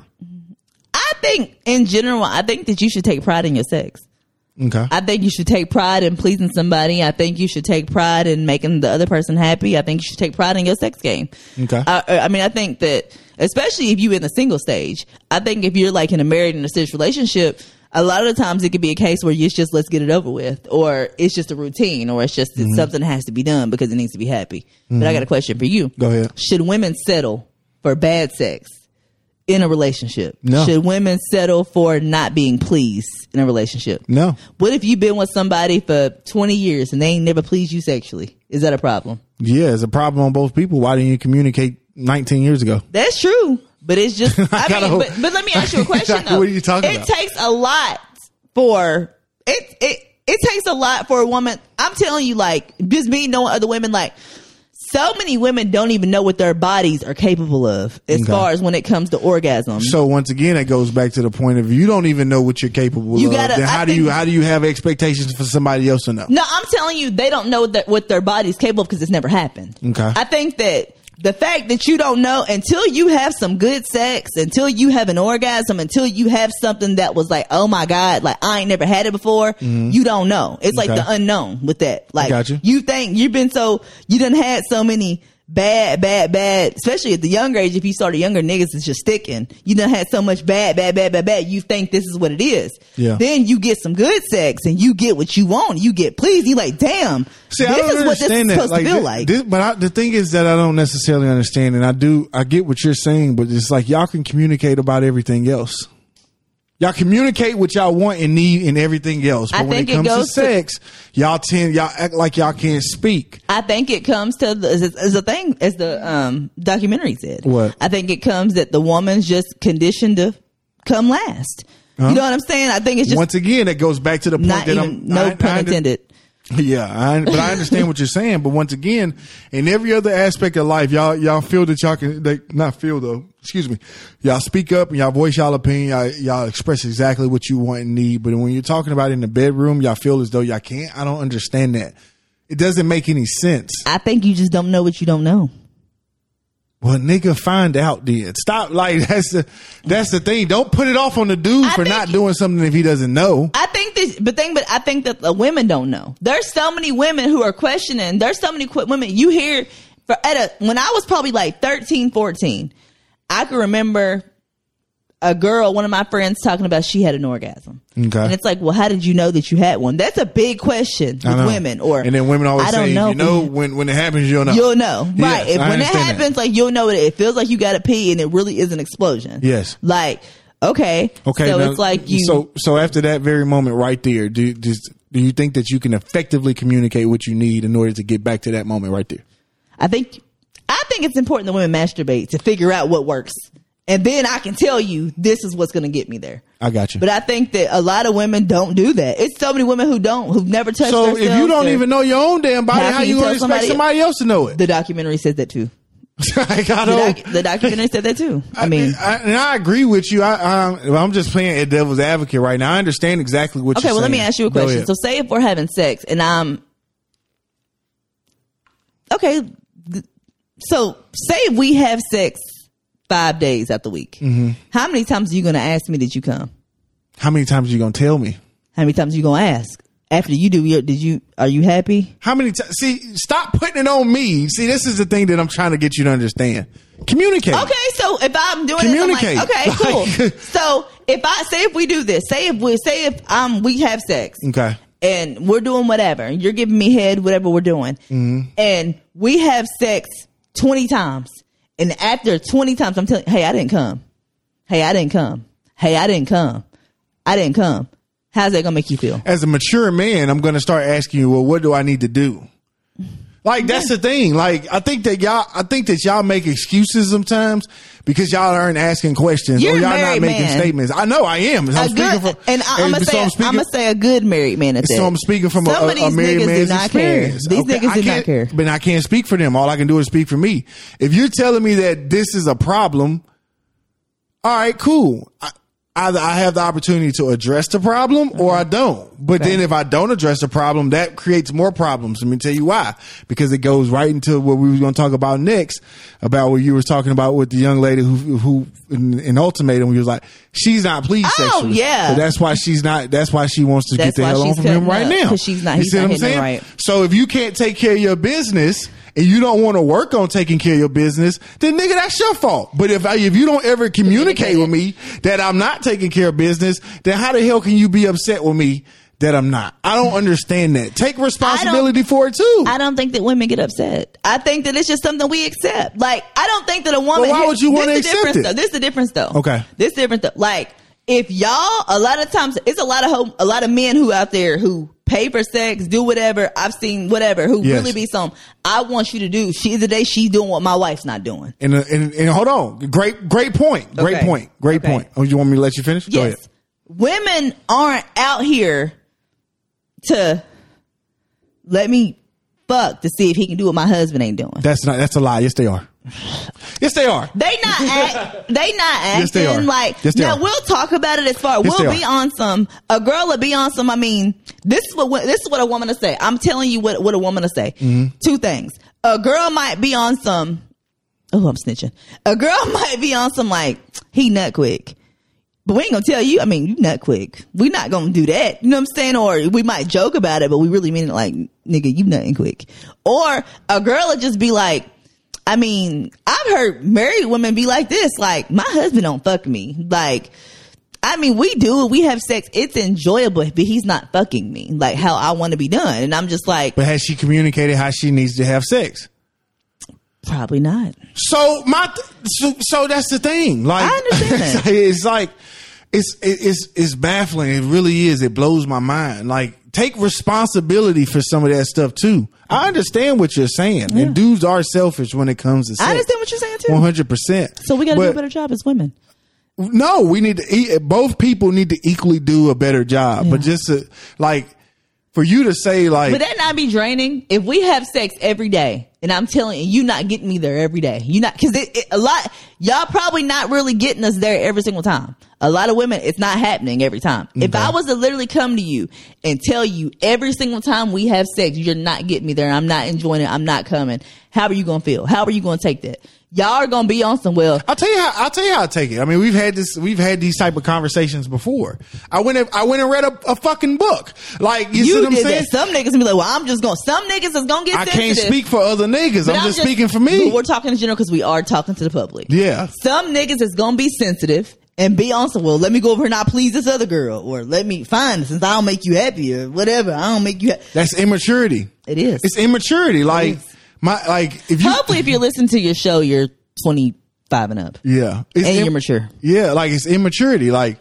[SPEAKER 3] I think in general, I think that you should take pride in your sex.
[SPEAKER 4] Okay.
[SPEAKER 3] I think you should take pride in pleasing somebody. I think you should take pride in making the other person happy. I think you should take pride in your sex game.
[SPEAKER 4] Okay.
[SPEAKER 3] I, I mean, I think that especially if you're in the single stage, I think if you're like in a married and a serious relationship, a lot of the times it could be a case where it's just let's get it over with, or it's just a routine, or it's just
[SPEAKER 4] Mm-hmm.
[SPEAKER 3] something that has to be done because it needs to be happy. But I got a question for you.
[SPEAKER 4] Go ahead.
[SPEAKER 3] Should women settle for bad sex in a relationship?
[SPEAKER 4] No.
[SPEAKER 3] Should women settle for not being pleased in a relationship?
[SPEAKER 4] No.
[SPEAKER 3] What if you've been with somebody for twenty years and they ain't never pleased you sexually? Is that a problem?
[SPEAKER 4] Yeah, it's a problem on both people. Why didn't you communicate nineteen years ago?
[SPEAKER 3] That's true. But it's just, I
[SPEAKER 4] gotta
[SPEAKER 3] mean,
[SPEAKER 4] hope-
[SPEAKER 3] but, but let me ask you a question though.
[SPEAKER 4] What are you talking
[SPEAKER 3] it
[SPEAKER 4] about?
[SPEAKER 3] It takes a lot for, it, it, it takes a lot for a woman. I'm telling you, like, just me knowing other women, like, so many women don't even know what their bodies are capable of as
[SPEAKER 4] Okay.
[SPEAKER 3] far as when it comes to orgasm.
[SPEAKER 4] So once again, it goes back to the point of you don't even know what you're capable
[SPEAKER 3] You
[SPEAKER 4] of.
[SPEAKER 3] gotta-
[SPEAKER 4] Then how
[SPEAKER 3] I
[SPEAKER 4] do you
[SPEAKER 3] think-
[SPEAKER 4] how do you have expectations for somebody else to know?
[SPEAKER 3] No, I'm telling you, they don't know what their, what their body's capable of because it's never happened.
[SPEAKER 4] Okay.
[SPEAKER 3] I think that the fact that you don't know until you have some good sex, until you have an orgasm, until you have something that was like, oh my God, like I ain't never had it before, you don't know. It's like
[SPEAKER 4] Okay.
[SPEAKER 3] the unknown with that. Like
[SPEAKER 4] got you.
[SPEAKER 3] you think you've been so, you done had so many bad, bad, bad, especially at the younger age, if you started younger, niggas is just sticking. You done had so much bad, bad, bad, bad, bad, you think this is what it is.
[SPEAKER 4] Yeah.
[SPEAKER 3] Then you get some good sex and you get what you want. You get pleased. You like, damn,
[SPEAKER 4] See, I
[SPEAKER 3] this
[SPEAKER 4] don't
[SPEAKER 3] is what this is
[SPEAKER 4] understand that.
[SPEAKER 3] supposed
[SPEAKER 4] Like,
[SPEAKER 3] to feel
[SPEAKER 4] thi-
[SPEAKER 3] like.
[SPEAKER 4] this- but I, the thing is that I don't necessarily understand, and I do. I get what you're saying, but it's like y'all can communicate about everything else. Y'all communicate what y'all want and need and everything else. But
[SPEAKER 3] I
[SPEAKER 4] when
[SPEAKER 3] think
[SPEAKER 4] it
[SPEAKER 3] it
[SPEAKER 4] comes to
[SPEAKER 3] goes to-
[SPEAKER 4] sex, y'all tend y'all act like y'all can't speak.
[SPEAKER 3] I think it comes to the, as, as a thing, as the um, documentary said.
[SPEAKER 4] What?
[SPEAKER 3] I think it comes that the woman's just conditioned to come last.
[SPEAKER 4] Huh?
[SPEAKER 3] You know what I'm saying? I think it's just
[SPEAKER 4] Once again, it goes back to the point
[SPEAKER 3] not
[SPEAKER 4] that
[SPEAKER 3] even,
[SPEAKER 4] I'm
[SPEAKER 3] no
[SPEAKER 4] I- I
[SPEAKER 3] pun
[SPEAKER 4] under-
[SPEAKER 3] intended.
[SPEAKER 4] Yeah, I, but I understand what you're saying. But once again, in every other aspect of life, y'all y'all feel that y'all can they, not feel though. Excuse me, y'all speak up and y'all voice y'all opinion. Y'all, y'all express exactly what you want and need. But when you're talking about in the bedroom, y'all feel as though y'all can't. I don't understand that. It doesn't make any sense.
[SPEAKER 3] I think you just don't know what you don't know.
[SPEAKER 4] Well, nigga, find out then. Stop. Like that's the that's the thing. Don't put it off on the dude
[SPEAKER 3] I
[SPEAKER 4] for
[SPEAKER 3] think-
[SPEAKER 4] not doing something if he doesn't know.
[SPEAKER 3] I think that, but thing, but I think that the women don't know. There's so many women who are questioning. There's so many qu- women you hear for at a, when I was probably like thirteen, fourteen, I can remember a girl, one of my friends talking about she had an orgasm.
[SPEAKER 4] Okay.
[SPEAKER 3] And it's like, well, how did you know that you had one? That's a big question
[SPEAKER 4] I
[SPEAKER 3] with
[SPEAKER 4] know.
[SPEAKER 3] women. Or
[SPEAKER 4] and then women always
[SPEAKER 3] I don't
[SPEAKER 4] say,
[SPEAKER 3] know
[SPEAKER 4] you
[SPEAKER 3] if
[SPEAKER 4] know,
[SPEAKER 3] we-
[SPEAKER 4] when when it happens, you'll know.
[SPEAKER 3] You'll know.
[SPEAKER 4] Yes,
[SPEAKER 3] Right. If,
[SPEAKER 4] I
[SPEAKER 3] when it
[SPEAKER 4] understand that.
[SPEAKER 3] happens, like you'll know it. It feels like you got to pee and it really is an explosion.
[SPEAKER 4] Yes.
[SPEAKER 3] Like, okay.
[SPEAKER 4] Okay,
[SPEAKER 3] So
[SPEAKER 4] now,
[SPEAKER 3] it's like you.
[SPEAKER 4] So, so after that very moment right there, do just do you think that you can effectively communicate what you need in order to get back to that moment right there?
[SPEAKER 3] I think I think it's important that women masturbate to figure out what works. And then I can tell you this is what's going to get me there.
[SPEAKER 4] I got you.
[SPEAKER 3] But I think that a lot of women don't do that. It's so many women who don't, who've never touched
[SPEAKER 4] So
[SPEAKER 3] themselves.
[SPEAKER 4] if you don't
[SPEAKER 3] or-
[SPEAKER 4] even know your own damn body,
[SPEAKER 3] How
[SPEAKER 4] how,
[SPEAKER 3] can
[SPEAKER 4] you
[SPEAKER 3] you
[SPEAKER 4] going to
[SPEAKER 3] tell
[SPEAKER 4] expect
[SPEAKER 3] somebody-
[SPEAKER 4] somebody else to know it?
[SPEAKER 3] the documentary says that too.
[SPEAKER 4] I got
[SPEAKER 3] The,
[SPEAKER 4] to.
[SPEAKER 3] doc, the documentary said that too. I mean,
[SPEAKER 4] I, and I agree with you. I, I, I'm just playing a devil's advocate right now. I understand exactly what
[SPEAKER 3] okay,
[SPEAKER 4] you're
[SPEAKER 3] well, let
[SPEAKER 4] saying.
[SPEAKER 3] me ask you a
[SPEAKER 4] Go
[SPEAKER 3] question.
[SPEAKER 4] ahead.
[SPEAKER 3] So say if we're having sex and I'm, okay, th- so say if we have sex five days out the week,
[SPEAKER 4] Mm-hmm.
[SPEAKER 3] how many times are you going to ask me, did you come?
[SPEAKER 4] How many times are you going to tell me?
[SPEAKER 3] How many times are you going to ask? After you do, your- did you, are you happy?
[SPEAKER 4] How many times? See, stop putting it on me. See, this is the thing that I'm trying to get you to understand. Communicate.
[SPEAKER 3] Okay, so if I'm doing
[SPEAKER 4] Communicate.
[SPEAKER 3] this, I'm like, okay, cool.
[SPEAKER 4] Like-
[SPEAKER 3] So if I say if we do this, say if we say if um we have sex,
[SPEAKER 4] Okay.
[SPEAKER 3] and we're doing whatever, you're giving me head, whatever we're doing,
[SPEAKER 4] Mm-hmm.
[SPEAKER 3] and we have sex twenty times, and after twenty times, I'm telling, hey, I didn't come, hey, I didn't come, hey, I didn't come, I didn't come. How's that gonna make you feel?
[SPEAKER 4] As a mature man, I'm going to start asking you, well, what do I need to do? Like, that's the thing. Like, I think that y'all, I think that y'all make excuses sometimes because y'all aren't asking questions
[SPEAKER 3] You're
[SPEAKER 4] or
[SPEAKER 3] a
[SPEAKER 4] y'all not
[SPEAKER 3] married
[SPEAKER 4] making
[SPEAKER 3] man.
[SPEAKER 4] statements. I know I am. So I'm
[SPEAKER 3] A good,
[SPEAKER 4] speaking from,
[SPEAKER 3] and I, I'm gonna
[SPEAKER 4] so
[SPEAKER 3] say,
[SPEAKER 4] I'm
[SPEAKER 3] I'm,
[SPEAKER 4] speaking-
[SPEAKER 3] gonna say a good married man at that.
[SPEAKER 4] So I'm speaking from a,
[SPEAKER 3] Some
[SPEAKER 4] a,
[SPEAKER 3] of these
[SPEAKER 4] a married
[SPEAKER 3] niggas
[SPEAKER 4] man's
[SPEAKER 3] do not
[SPEAKER 4] experience.
[SPEAKER 3] care. These
[SPEAKER 4] Okay,
[SPEAKER 3] niggas
[SPEAKER 4] I
[SPEAKER 3] do not
[SPEAKER 4] can't-
[SPEAKER 3] care.
[SPEAKER 4] But I can't speak for them. All I can do is speak for me. If you're telling me that this is a problem, all right, cool. I, either I have the opportunity to address the problem or I don't. But then if I don't address the problem, that creates more problems. Let me tell you why. Because it goes right into what we were going to talk about next, about what you were talking about with the young lady who, who in, in Ultimatum, he was like, she's not pleased
[SPEAKER 3] Oh,
[SPEAKER 4] sexually.
[SPEAKER 3] yeah.
[SPEAKER 4] So that's why she's not, that's why she wants to
[SPEAKER 3] That's
[SPEAKER 4] get the
[SPEAKER 3] why
[SPEAKER 4] hell on
[SPEAKER 3] she's
[SPEAKER 4] from him
[SPEAKER 3] cutting
[SPEAKER 4] right
[SPEAKER 3] up,
[SPEAKER 4] now.
[SPEAKER 3] 'cause she's not-
[SPEAKER 4] You
[SPEAKER 3] he's
[SPEAKER 4] see
[SPEAKER 3] not
[SPEAKER 4] what I'm
[SPEAKER 3] hitting her
[SPEAKER 4] saying?
[SPEAKER 3] right.
[SPEAKER 4] So if you can't take care of your business and you don't want to work on taking care of your business, then nigga, that's your fault. But if I, if you don't ever communicate with me that I'm not taking care of business, then how the hell can you be upset with me that I'm not? I don't understand that. Take responsibility for it too.
[SPEAKER 3] I don't think that women get upset. I think that it's just something we accept. Like, I don't think that a woman.
[SPEAKER 4] Well, why would you
[SPEAKER 3] this
[SPEAKER 4] wanna
[SPEAKER 3] the
[SPEAKER 4] accept
[SPEAKER 3] difference,
[SPEAKER 4] it?
[SPEAKER 3] Though. This is the difference, though.
[SPEAKER 4] Okay.
[SPEAKER 3] This is different, though. Like, if y'all, a lot of times, it's a lot of ho- a lot of men who out there who pay for sex, do whatever. I've seen whatever who
[SPEAKER 4] Yes.
[SPEAKER 3] really be some. I want you to do. She the day she's doing what my wife's not doing.
[SPEAKER 4] And, uh, and and hold on, great great point, great
[SPEAKER 3] Okay.
[SPEAKER 4] point, great
[SPEAKER 3] Okay.
[SPEAKER 4] point. Oh, you want me to let you finish? Go ahead.
[SPEAKER 3] Yes, women aren't out here to let me fuck to see if he can do what my husband ain't doing.
[SPEAKER 4] That's not. That's a lie. Yes, they are. Yes, they are.
[SPEAKER 3] They not act, they not acting
[SPEAKER 4] Yes, they are.
[SPEAKER 3] like
[SPEAKER 4] Yes, they
[SPEAKER 3] now
[SPEAKER 4] are.
[SPEAKER 3] we'll talk about it as far
[SPEAKER 4] Yes,
[SPEAKER 3] we'll
[SPEAKER 4] they
[SPEAKER 3] be
[SPEAKER 4] are.
[SPEAKER 3] on some a girl will be on some. I mean, this is what this is what a woman to say. I'm telling you what what a woman to say.
[SPEAKER 4] Mm-hmm.
[SPEAKER 3] Two things. A girl might be on some. Oh, I'm snitching. A girl might be on some like he nut quick. But we ain't gonna tell you, I mean, you nut quick. We not gonna do that. You know what I'm saying? Or we might joke about it, but we really mean it like, nigga, you nutting quick. Or a girl will just be like, I mean, I've heard married women be like this, like, my husband don't fuck me. Like, I mean, we do it. We have sex. It's enjoyable, but he's not fucking me like how I want to be done. And I'm just like,
[SPEAKER 4] But has she communicated how she needs to have sex?
[SPEAKER 3] probably not.
[SPEAKER 4] So my, th- so, so that's the thing. Like,
[SPEAKER 3] I understand that.
[SPEAKER 4] it's like, it's, it- it's, it's baffling. It really is. It blows my mind. Like, take responsibility for some of that stuff too. I understand what you're saying, and dudes are selfish when it comes to sex.
[SPEAKER 3] I understand what you're saying too.
[SPEAKER 4] One hundred percent.
[SPEAKER 3] So we got to do
[SPEAKER 4] But-
[SPEAKER 3] a better job as women.
[SPEAKER 4] No, we need to. e- Both people need to equally do a better job. But just to, like, for you to say like,
[SPEAKER 3] Would that not be draining if we have sex every day? And I'm telling you, you not getting me there every day. You not because it, it, a lot y'all probably not really getting us there every single time. A lot of women, it's not happening every time. If I was to literally come to you and tell you every single time we have sex, you're not getting me there. I'm not enjoying it. I'm not coming. How are you gonna feel? How are you gonna take that? Y'all are gonna be on some well.
[SPEAKER 4] I'll tell you how. I'll tell you how I take it. I mean, we've had this. We've had these type of conversations before. I went. And, I went and read a, a fucking book. Like you, see
[SPEAKER 3] You
[SPEAKER 4] what I'm
[SPEAKER 3] did
[SPEAKER 4] saying?
[SPEAKER 3] that. Some niggas be like, well, I'm just gonna. Some niggas is gonna get.
[SPEAKER 4] I
[SPEAKER 3] sensitive.
[SPEAKER 4] can't speak for other niggas.
[SPEAKER 3] But
[SPEAKER 4] I'm, just speaking for me.
[SPEAKER 3] But we're talking in general because we are talking to the public.
[SPEAKER 4] Yeah.
[SPEAKER 3] Some niggas is gonna be sensitive and be on some, well, let me go over here and not please this other girl, or let me fine since I don't make you happy or whatever. I don't make you happy.
[SPEAKER 4] That's immaturity.
[SPEAKER 3] It is.
[SPEAKER 4] It's immaturity. Like
[SPEAKER 3] is.
[SPEAKER 4] my like if you
[SPEAKER 3] Hopefully, if you're listening to your show, you're twenty-five and up.
[SPEAKER 4] yeah, it's
[SPEAKER 3] And
[SPEAKER 4] im-
[SPEAKER 3] you're mature.
[SPEAKER 4] Yeah, like it's immaturity. Like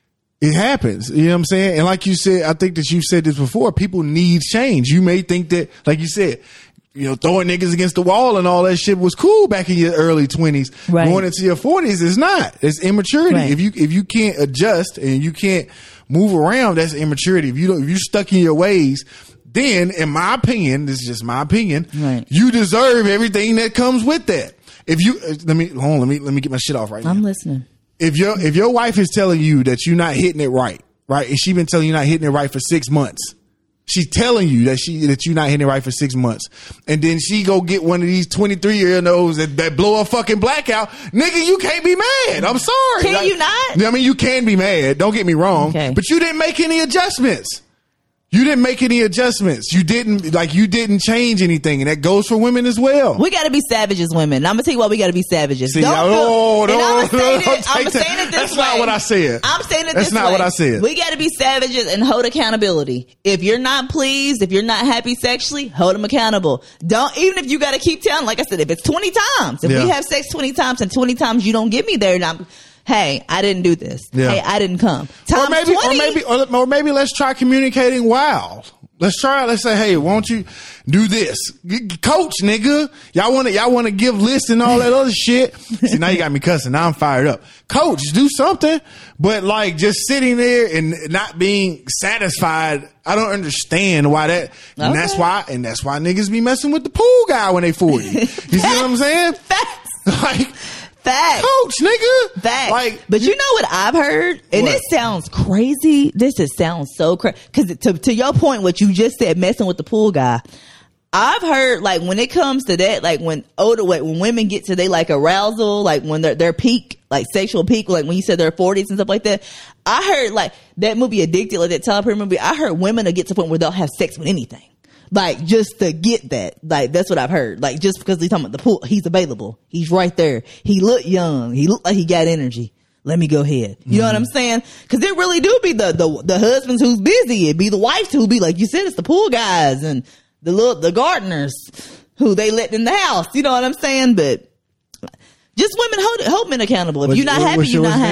[SPEAKER 4] it happens. You know what I'm saying? And like you said, I think that you've said this before. People need change. You may think that, like you said, you know, throwing niggas against the wall and all that shit was cool back in your early twenties.
[SPEAKER 3] Right.
[SPEAKER 4] Going into your forties is not. It's immaturity.
[SPEAKER 3] Right.
[SPEAKER 4] If you if you can't adjust and you can't move around, that's immaturity. If you don't, if you're stuck in your ways, then, in my opinion, this is just my opinion,
[SPEAKER 3] Right.
[SPEAKER 4] you deserve everything that comes with that. If you uh, let me hold on, let me let me get my shit off right now.
[SPEAKER 3] I'm listening.
[SPEAKER 4] If your if your wife is telling you that you're not hitting it right, right, and she been telling you not hitting it right for six months, she's telling you that she that you're not hitting it right for six months, and then she go get one of these twenty-three year olds that, that blow a fucking blackout, nigga, you can't be mad. I'm sorry.
[SPEAKER 3] Can
[SPEAKER 4] Like,
[SPEAKER 3] you not?
[SPEAKER 4] I mean, you can be mad. Don't get me wrong,
[SPEAKER 3] Okay.
[SPEAKER 4] but you didn't make any adjustments. You didn't make any adjustments. You didn't like you didn't change anything, and that goes for women as well.
[SPEAKER 3] We got to be savages, women. And I'm gonna tell you why we got to be savages.
[SPEAKER 4] See,
[SPEAKER 3] Don't
[SPEAKER 4] I-
[SPEAKER 3] feel-
[SPEAKER 4] oh,
[SPEAKER 3] and
[SPEAKER 4] no,
[SPEAKER 3] I'm
[SPEAKER 4] no,
[SPEAKER 3] saying
[SPEAKER 4] no,
[SPEAKER 3] it. I'm
[SPEAKER 4] take that.
[SPEAKER 3] saying it this
[SPEAKER 4] That's
[SPEAKER 3] way.
[SPEAKER 4] not what I said.
[SPEAKER 3] I'm saying it
[SPEAKER 4] That's
[SPEAKER 3] this
[SPEAKER 4] not
[SPEAKER 3] way.
[SPEAKER 4] what I said.
[SPEAKER 3] We got to be savages and hold accountability. If you're not pleased, if you're not happy sexually, hold them accountable. Don't even if you got to keep telling. Like I said, if it's twenty times, if
[SPEAKER 4] Yeah.
[SPEAKER 3] we have sex twenty times and twenty times you don't get me there, and I'm, hey, I didn't do this.
[SPEAKER 4] Yeah.
[SPEAKER 3] Hey, I didn't come. Times
[SPEAKER 4] or maybe,
[SPEAKER 3] twenty,
[SPEAKER 4] or maybe, or, or maybe let's try communicating wild. Let's try it. Let's say, hey, won't you do this, G- coach, nigga? Y'all want to, y'all want to give lists and all that other shit. See, now you got me cussing. Now I'm fired up. Coach, do something. But like just sitting there and not being satisfied, I don't understand why that. And
[SPEAKER 3] Okay.
[SPEAKER 4] that's why, and that's why niggas be messing with the pool guy when they forty. You see what I'm saying?
[SPEAKER 3] Facts.
[SPEAKER 4] Like,
[SPEAKER 3] Facts.
[SPEAKER 4] coach, nigga.
[SPEAKER 3] Facts.
[SPEAKER 4] Like,
[SPEAKER 3] but you know what I've heard, and
[SPEAKER 4] What?
[SPEAKER 3] this sounds crazy. This is sounds so crazy because to to your point, what you just said, messing with the pool guy. I've heard like when it comes to that, like when older, like when women get to they like arousal, like when they're their peak, like sexual peak, like when you said their forties and stuff like that. I heard like that movie Addicted, like that Tyler Perry movie. I heard women will get to the point where they'll have sex with anything. Like just to get that, like that's what I've heard. Like just because he's talking about the pool, he's available, he's right there. He look young, he look like he got energy. Let me go ahead. You know what I'm saying? Because it really do be the, the the husbands who's busy. It be the wives who be like you said. It's the pool guys and the little the gardeners who they let in the house. You know what I'm saying? But just women hold hold men accountable. If
[SPEAKER 4] What-
[SPEAKER 3] you're not
[SPEAKER 4] what-
[SPEAKER 3] happy,
[SPEAKER 4] what's
[SPEAKER 3] you're
[SPEAKER 4] your-
[SPEAKER 3] not
[SPEAKER 4] what's his
[SPEAKER 3] happy.
[SPEAKER 4] name?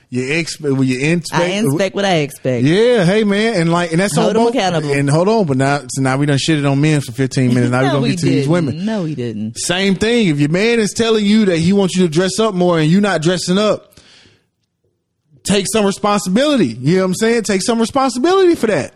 [SPEAKER 4] You expect, well, you inspect.
[SPEAKER 3] I inspect what I expect.
[SPEAKER 4] Yeah, hey man, and like, and that's
[SPEAKER 3] Hold
[SPEAKER 4] on
[SPEAKER 3] them
[SPEAKER 4] both.
[SPEAKER 3] accountable.
[SPEAKER 4] And hold on, but now, so now we done shitted on men for fifteen minutes. Now
[SPEAKER 3] no,
[SPEAKER 4] we gonna
[SPEAKER 3] we
[SPEAKER 4] get to these
[SPEAKER 3] didn't.
[SPEAKER 4] women.
[SPEAKER 3] No, we didn't.
[SPEAKER 4] Same thing. If your man is telling you that he wants you to dress up more and you not dressing up, take some responsibility. You know what I'm saying? Take some responsibility for that.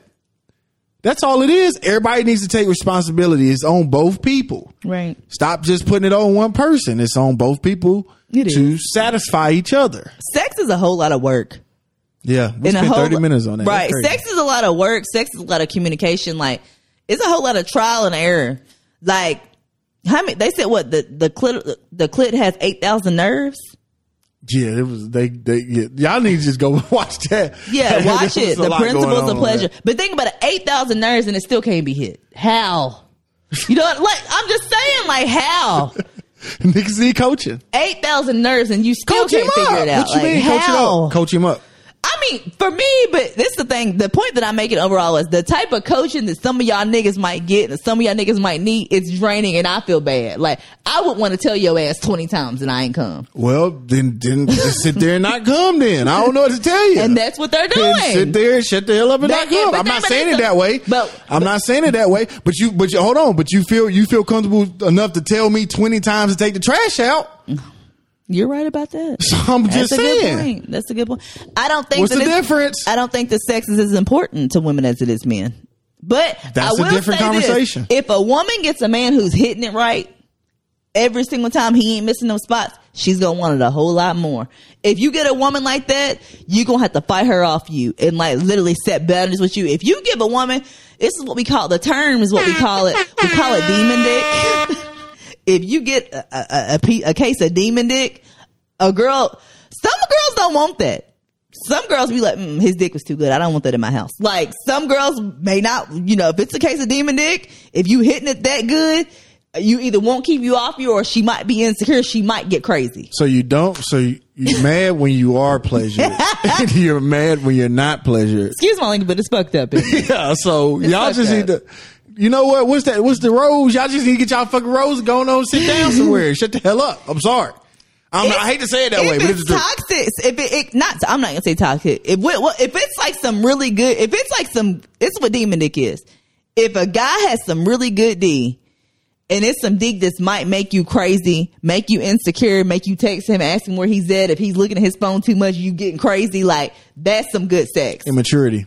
[SPEAKER 4] That's all it is. Everybody needs to take responsibility. It's on both people.
[SPEAKER 3] Right.
[SPEAKER 4] Stop just putting it on one person. It's on both people
[SPEAKER 3] It
[SPEAKER 4] to
[SPEAKER 3] is.
[SPEAKER 4] satisfy each other.
[SPEAKER 3] Sex is a whole lot of work.
[SPEAKER 4] Yeah, we
[SPEAKER 3] And a
[SPEAKER 4] spent
[SPEAKER 3] whole-
[SPEAKER 4] thirty minutes on that.
[SPEAKER 3] Right.
[SPEAKER 4] That's crazy.
[SPEAKER 3] Sex is a lot of work. Sex is a lot of communication. Like, it's a whole lot of trial and error. Like, how many? They said what the the clit the clit has eight thousand nerves.
[SPEAKER 4] Yeah, it was. They, they, yeah. Y'all need to just go watch that.
[SPEAKER 3] Yeah, watch
[SPEAKER 4] There was
[SPEAKER 3] it.
[SPEAKER 4] a
[SPEAKER 3] The
[SPEAKER 4] lot going
[SPEAKER 3] principles
[SPEAKER 4] on
[SPEAKER 3] of
[SPEAKER 4] on
[SPEAKER 3] pleasure.
[SPEAKER 4] that.
[SPEAKER 3] But think about it, eight thousand nerves and it still can't be hit. How? You know what? Like, I'm just saying, like, how?
[SPEAKER 4] Niggas need coaching.
[SPEAKER 3] eight thousand nerves and you still
[SPEAKER 4] Coach him
[SPEAKER 3] can't figure
[SPEAKER 4] up.
[SPEAKER 3] it out.
[SPEAKER 4] What you
[SPEAKER 3] Like,
[SPEAKER 4] mean? Coach it
[SPEAKER 3] how?
[SPEAKER 4] up. Coach him up.
[SPEAKER 3] I mean, for me, but this is the thing. The point that I'm making overall is the type of coaching that some of y'all niggas might get and some of y'all niggas might need. It's draining, and I feel bad. Like, I would want to tell your ass twenty times and I ain't come,
[SPEAKER 4] Well, then, then just sit there and not come. Then I don't know what to tell you.
[SPEAKER 3] and that's what they're
[SPEAKER 4] Then
[SPEAKER 3] doing.
[SPEAKER 4] sit there and shut the hell up and
[SPEAKER 3] That-
[SPEAKER 4] not
[SPEAKER 3] yeah,
[SPEAKER 4] come.
[SPEAKER 3] but
[SPEAKER 4] I'm
[SPEAKER 3] then-
[SPEAKER 4] not
[SPEAKER 3] but
[SPEAKER 4] saying
[SPEAKER 3] it's
[SPEAKER 4] it
[SPEAKER 3] a-
[SPEAKER 4] that way.
[SPEAKER 3] but-
[SPEAKER 4] I'm not saying it that way. But you, but you, hold on. But you feel you feel comfortable enough to tell me twenty times to take the trash out.
[SPEAKER 3] You're right about that.
[SPEAKER 4] So I'm
[SPEAKER 3] That's
[SPEAKER 4] just
[SPEAKER 3] a good
[SPEAKER 4] saying.
[SPEAKER 3] point. That's a good point. I don't think
[SPEAKER 4] What's
[SPEAKER 3] that
[SPEAKER 4] the
[SPEAKER 3] it's-
[SPEAKER 4] difference?
[SPEAKER 3] I don't think that sex is as important to women as it is men. But
[SPEAKER 4] That's
[SPEAKER 3] I
[SPEAKER 4] a
[SPEAKER 3] will
[SPEAKER 4] different
[SPEAKER 3] say this.
[SPEAKER 4] conversation.
[SPEAKER 3] If a woman gets a man who's hitting it right every single time, he ain't missing them spots, she's gonna want it a whole lot more. If you get a woman like that, you gonna have to fight her off you and like literally set boundaries with you. If you give a woman, this is what we call the term is what we call it. We call it demon dick. If you get a, a, a, pe- a case of demon dick, a girl, some girls don't want that. Some girls be like, mm, his dick was too good. I don't want that in my house. Like, some girls may not, you know, if it's a case of demon dick, if you hitting it that good, you either won't keep you off you or she might be insecure. She might get crazy.
[SPEAKER 4] So you don't. So you, you're mad when you are pleasured. And you're mad when you're not pleasured.
[SPEAKER 3] Excuse my language, but it's fucked up. isn't it?
[SPEAKER 4] Yeah. So y'all
[SPEAKER 3] fucked
[SPEAKER 4] just
[SPEAKER 3] up.
[SPEAKER 4] need to. You know what? What's that? What's the rose? Y'all just need to get y'all fucking rose going on. Sit down somewhere. Shut the hell up. I'm sorry. I'm,
[SPEAKER 3] If-
[SPEAKER 4] I hate to say it that
[SPEAKER 3] if
[SPEAKER 4] way, but
[SPEAKER 3] it's
[SPEAKER 4] it's the truth.
[SPEAKER 3] toxic. If it, it not, I'm not gonna say toxic. If we, well, if it's like some really good, if it's like some, it's what demon dick is. If a guy has some really good D, and it's some dick that might make you crazy, make you insecure, make you text him, ask him where he's at. If he's looking at his phone too much, you getting crazy. Like, that's some good sex.
[SPEAKER 4] Immaturity.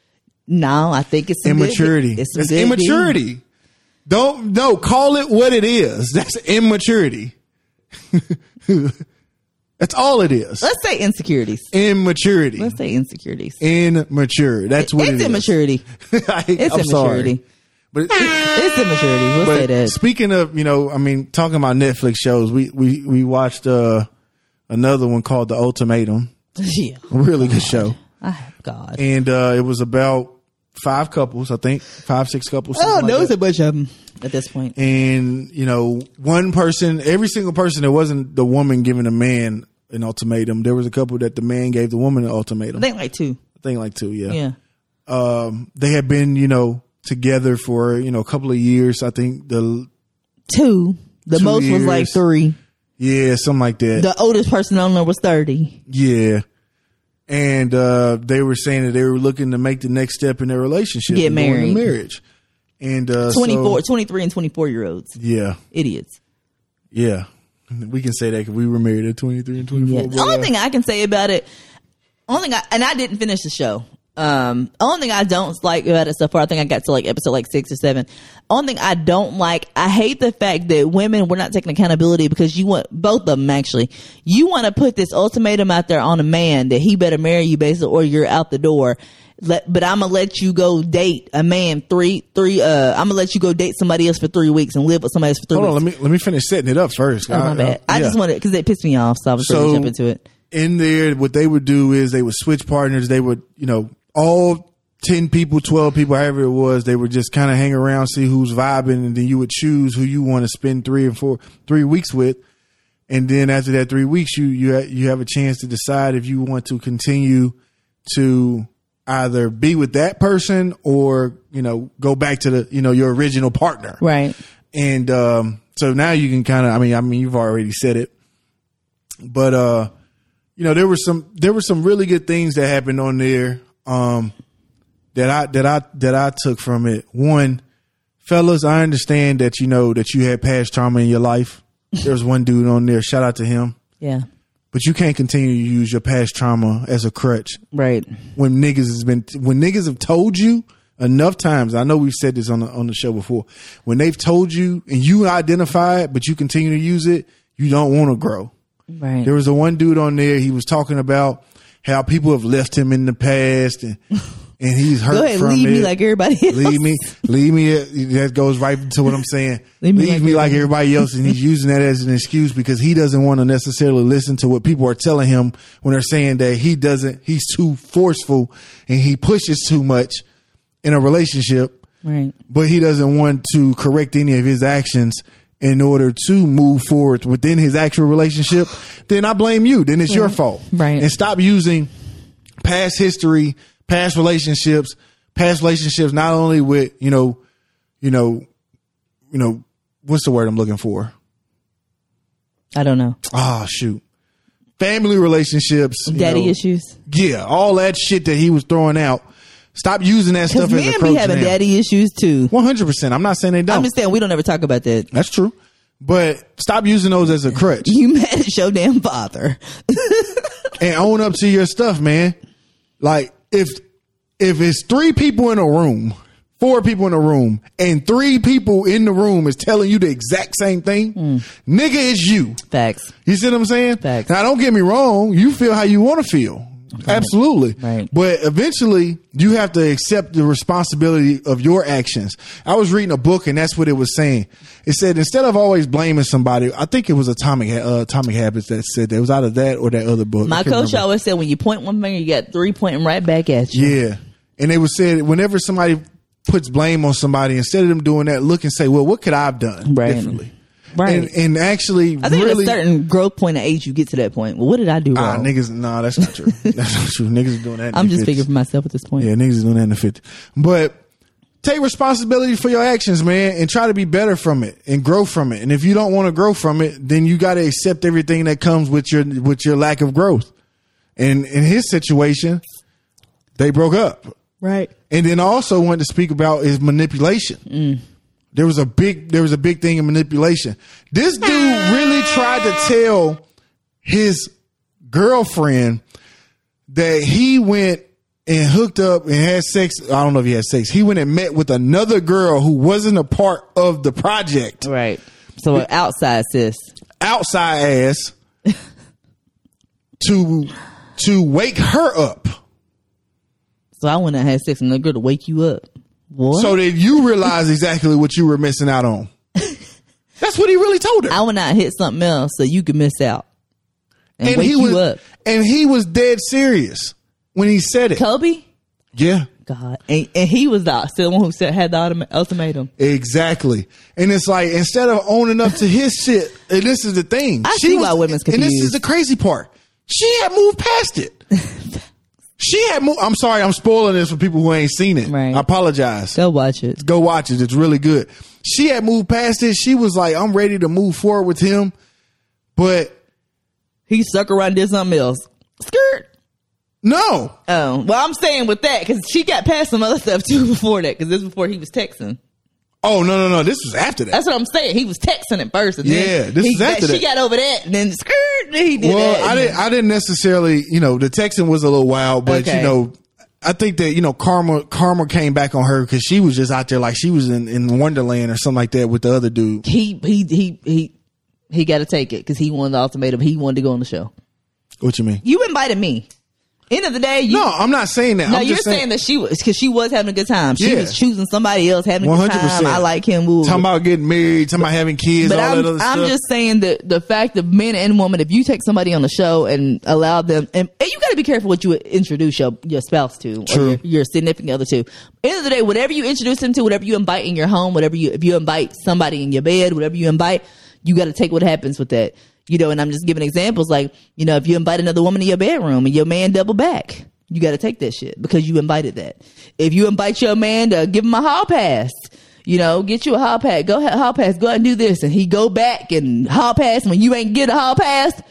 [SPEAKER 3] No, I think it's some good-
[SPEAKER 4] Immaturity.
[SPEAKER 3] it's some
[SPEAKER 4] It's
[SPEAKER 3] good D.
[SPEAKER 4] immaturity. Don't no call it what it is. That's immaturity. That's all it is.
[SPEAKER 3] Let's say insecurities.
[SPEAKER 4] Immaturity.
[SPEAKER 3] Let's say insecurities.
[SPEAKER 4] Immature. That's what
[SPEAKER 3] it's
[SPEAKER 4] it is.
[SPEAKER 3] immaturity.
[SPEAKER 4] I,
[SPEAKER 3] It's
[SPEAKER 4] I'm
[SPEAKER 3] immaturity.
[SPEAKER 4] sorry. But,
[SPEAKER 3] It's immaturity. We'll say
[SPEAKER 4] but
[SPEAKER 3] that.
[SPEAKER 4] speaking of, you know, I mean, talking about Netflix shows, we we we watched uh, another one called The Ultimatum.
[SPEAKER 3] Yeah.
[SPEAKER 4] A really good show,
[SPEAKER 3] Oh, God.
[SPEAKER 4] and uh, it was about five couples, I think, five six couples.
[SPEAKER 3] Oh,
[SPEAKER 4] something
[SPEAKER 3] no,
[SPEAKER 4] like
[SPEAKER 3] it's
[SPEAKER 4] that.
[SPEAKER 3] a bunch of them at this point.
[SPEAKER 4] And you know, one person, every single person, that wasn't the woman giving a man an ultimatum. There was a couple that the man gave the woman an ultimatum.
[SPEAKER 3] I think like two.
[SPEAKER 4] I think like two, yeah.
[SPEAKER 3] Yeah.
[SPEAKER 4] Um, they had been, you know, together for you know a couple of years. I think the
[SPEAKER 3] Two. The
[SPEAKER 4] Two
[SPEAKER 3] most was like
[SPEAKER 4] years.
[SPEAKER 3] three.
[SPEAKER 4] yeah, something like that.
[SPEAKER 3] The oldest person on there was thirty.
[SPEAKER 4] Yeah. And uh, they were saying that they were looking to make the next step in their relationship.
[SPEAKER 3] Get
[SPEAKER 4] and go into
[SPEAKER 3] married.
[SPEAKER 4] marriage. And uh,
[SPEAKER 3] twenty-four,
[SPEAKER 4] so-
[SPEAKER 3] twenty-three and twenty-four year olds.
[SPEAKER 4] yeah.
[SPEAKER 3] Idiots.
[SPEAKER 4] Yeah. We can say that because we were married at twenty-three and twenty-four.
[SPEAKER 3] Yeah.
[SPEAKER 4] but,
[SPEAKER 3] The only
[SPEAKER 4] uh,
[SPEAKER 3] thing I can say about it, only thing I, and I didn't finish the show. Um, only thing I don't like about it so far, I think I got to like episode like six or seven. Only thing I don't like, I hate the fact that women were not taking accountability because you want, both of them actually, you want to put this ultimatum out there on a man that he better marry you basically or you're out the door. Let, but I'm gonna let you go date a man three, three, uh, I'm gonna let you go date somebody else for three weeks and live with somebody else for three
[SPEAKER 4] Hold on,
[SPEAKER 3] weeks.
[SPEAKER 4] let me let me finish setting it up first.
[SPEAKER 3] Oh, my
[SPEAKER 4] Uh,
[SPEAKER 3] bad.
[SPEAKER 4] uh,
[SPEAKER 3] I
[SPEAKER 4] yeah.
[SPEAKER 3] just wanted, cause it pissed me off. So I was ready to
[SPEAKER 4] So-
[SPEAKER 3] jump into it.
[SPEAKER 4] in there, what they would do is they would switch partners. They would, you know, all ten people, twelve people, however it was, they would just kind of hang around, see who's vibing, and then you would choose who you want to spend three and four, three weeks with. And then after that three weeks, you you ha- you have a chance to decide if you want to continue to either be with that person or you know go back to the you know your original partner.
[SPEAKER 3] Right.
[SPEAKER 4] And um, so now you can kind of, I mean, I mean, you've already said it, but uh, you know, there were some there were some really good things that happened on there um, that I that I that I took from it. One, fellas, I understand that you know that you had past trauma in your life. There's one dude on there. Shout out to him.
[SPEAKER 3] Yeah.
[SPEAKER 4] But you can't continue to use your past trauma as a crutch.
[SPEAKER 3] Right.
[SPEAKER 4] When niggas has been, when niggas have told you enough times, I know we've said this on the, on the show before, when they've told you and you identify it, but you continue to use it, you don't want to grow.
[SPEAKER 3] Right.
[SPEAKER 4] There was a one dude on there, he was talking about how people have left him in the past and, and he's hurt
[SPEAKER 3] Go ahead,
[SPEAKER 4] from
[SPEAKER 3] leave
[SPEAKER 4] it.
[SPEAKER 3] me like everybody else.
[SPEAKER 4] Leave me, leave me. That goes right to what I'm saying.
[SPEAKER 3] Leave
[SPEAKER 4] Leave,
[SPEAKER 3] me like
[SPEAKER 4] me like
[SPEAKER 3] everybody-
[SPEAKER 4] everybody else, and he's using that as an excuse because he doesn't want to necessarily listen to what people are telling him when they're saying that he doesn't. He's too forceful and he pushes too much in a relationship,
[SPEAKER 3] Right.
[SPEAKER 4] but he doesn't want to correct any of his actions in order to move forward within his actual relationship. Then I blame you. Then it's your fault.
[SPEAKER 3] Right.
[SPEAKER 4] And stop using past history, past relationships. Past relationships, not only with, you know, you know, you know, what's the word I'm looking for?
[SPEAKER 3] I don't know.
[SPEAKER 4] Ah, shoot. Family relationships. you
[SPEAKER 3] Daddy
[SPEAKER 4] know,
[SPEAKER 3] issues.
[SPEAKER 4] Yeah. All that shit that he was throwing out. Stop using that
[SPEAKER 3] Because
[SPEAKER 4] stuff as a
[SPEAKER 3] men
[SPEAKER 4] crutch
[SPEAKER 3] be having
[SPEAKER 4] now.
[SPEAKER 3] daddy issues too.
[SPEAKER 4] one hundred percent. I'm not saying they don't.
[SPEAKER 3] I'm just saying we don't ever talk about that.
[SPEAKER 4] That's true. But stop using those as a crutch
[SPEAKER 3] You mad at your damn father.
[SPEAKER 4] and own up to your stuff, man. Like if, if it's three people in a room, four people in a room, and three people in the room is telling you the exact same thing, nigga, it's you.
[SPEAKER 3] Facts.
[SPEAKER 4] You see what I'm saying?
[SPEAKER 3] Facts.
[SPEAKER 4] Now, don't get me wrong. You feel how you want to feel. Absolutely.
[SPEAKER 3] Right.
[SPEAKER 4] But eventually, you have to accept the responsibility of your actions. I was reading a book, and that's what it was saying. It said instead of always blaming somebody, I think it was Atomic uh, Atomic Habits that said that. It was either that or that other book. I
[SPEAKER 3] My
[SPEAKER 4] can't
[SPEAKER 3] coach
[SPEAKER 4] remember.
[SPEAKER 3] always said when you point one finger, you got three pointing right back at you.
[SPEAKER 4] Yeah. And they would say whenever somebody puts blame on somebody, instead of them doing that, look and say, well, what could I have done
[SPEAKER 3] Right.
[SPEAKER 4] differently?
[SPEAKER 3] Right.
[SPEAKER 4] And, and actually,
[SPEAKER 3] I think
[SPEAKER 4] really,
[SPEAKER 3] at a certain growth point of age, you get to that point. Well, what did I do
[SPEAKER 4] ah,
[SPEAKER 3] wrong?
[SPEAKER 4] niggas, no, that's not true. That's not true. Niggas are doing that. in
[SPEAKER 3] I'm
[SPEAKER 4] their
[SPEAKER 3] just
[SPEAKER 4] fifties.
[SPEAKER 3] speaking for myself at this point.
[SPEAKER 4] Yeah, niggas is doing that in the fifties. But take responsibility for your actions, man, and try to be better from it and grow from it. And if you don't want to grow from it, then you got to accept everything that comes with your with your lack of growth. And in his situation, they broke up.
[SPEAKER 3] Right.
[SPEAKER 4] And then I also wanted to speak about is manipulation.
[SPEAKER 3] Mm.
[SPEAKER 4] There was a big there was a big thing in manipulation. This dude really tried to tell his girlfriend that he went and hooked up and had sex. I don't know if he had sex. He went and met with another girl who wasn't a part of the project.
[SPEAKER 3] Right. So an outside sis.
[SPEAKER 4] Outside ass to to wake her up.
[SPEAKER 3] So I went and had sex with another girl to wake you up. What?
[SPEAKER 4] So that you realize exactly what you were missing out on. That's what he really told her.
[SPEAKER 3] I went out and hit something else so you could miss out. And,
[SPEAKER 4] and
[SPEAKER 3] wake
[SPEAKER 4] he
[SPEAKER 3] you
[SPEAKER 4] was
[SPEAKER 3] up.
[SPEAKER 4] and he was dead serious when he said it.
[SPEAKER 3] Kobe?
[SPEAKER 4] Yeah,
[SPEAKER 3] God. And, and he was the, still the one who said, had the ultima- ultimatum.
[SPEAKER 4] exactly. And it's like instead of owning up to his shit, and this is the thing.
[SPEAKER 3] I see why women's
[SPEAKER 4] And this is
[SPEAKER 3] confused.
[SPEAKER 4] the crazy part. She had moved past it. She had moved. I'm sorry, I'm spoiling this for people who ain't seen it.
[SPEAKER 3] Right.
[SPEAKER 4] I apologize.
[SPEAKER 3] Go watch it.
[SPEAKER 4] Go watch it. It's really good. She had moved past it. She was like, I'm ready to move forward with him. But
[SPEAKER 3] He stuck around and did something else. Skirt.
[SPEAKER 4] no.
[SPEAKER 3] Oh, well, I'm saying with that because she got past some other stuff too before that because this was before he was texting.
[SPEAKER 4] Oh, no, no, no. This was after that.
[SPEAKER 3] That's what I'm saying. He was texting at first. And
[SPEAKER 4] Yeah,
[SPEAKER 3] then
[SPEAKER 4] this
[SPEAKER 3] he,
[SPEAKER 4] is after
[SPEAKER 3] She
[SPEAKER 4] that.
[SPEAKER 3] got over that and then skirt. Then he did
[SPEAKER 4] Well,
[SPEAKER 3] that.
[SPEAKER 4] I didn't. I didn't necessarily. You know, the texting was a little wild, but
[SPEAKER 3] Okay.
[SPEAKER 4] you know, I think that you know, karma, karma came back on her because she was just out there like she was in, in Wonderland or something like that with the other dude.
[SPEAKER 3] He he he he he got to take it because he wanted the ultimatum. He wanted to go on the show.
[SPEAKER 4] What you mean?
[SPEAKER 3] You invited me. End of the day, you,
[SPEAKER 4] No, I'm not saying that.
[SPEAKER 3] no,
[SPEAKER 4] I'm
[SPEAKER 3] you're
[SPEAKER 4] just
[SPEAKER 3] saying, that she was because she was having a good time. She
[SPEAKER 4] Yeah.
[SPEAKER 3] was choosing somebody else, having a
[SPEAKER 4] one
[SPEAKER 3] good
[SPEAKER 4] hundred
[SPEAKER 3] time.
[SPEAKER 4] percent.
[SPEAKER 3] I like him. Woo.
[SPEAKER 4] Talking about getting married, talking about having kids,
[SPEAKER 3] But
[SPEAKER 4] all
[SPEAKER 3] I'm,
[SPEAKER 4] that other
[SPEAKER 3] I'm
[SPEAKER 4] stuff.
[SPEAKER 3] just saying that the fact of men and women, if you take somebody on the show and allow them, and, and you got to be careful what you introduce your, your spouse to
[SPEAKER 4] True.
[SPEAKER 3] or your, your significant other to. End of the day, whatever you introduce them to, whatever you invite in your home, whatever you, if you invite somebody in your bed, whatever you invite, you got to take what happens with that. You know, and I'm just giving examples like, you know, if you invite another woman in your bedroom and your man double back, you got to take that shit because you invited that. If you invite your man to give him a hall pass, you know, get you a hall pass, go ahead, hall pass, go out and do this. And he go back and hall pass. When you ain't get a hall pass,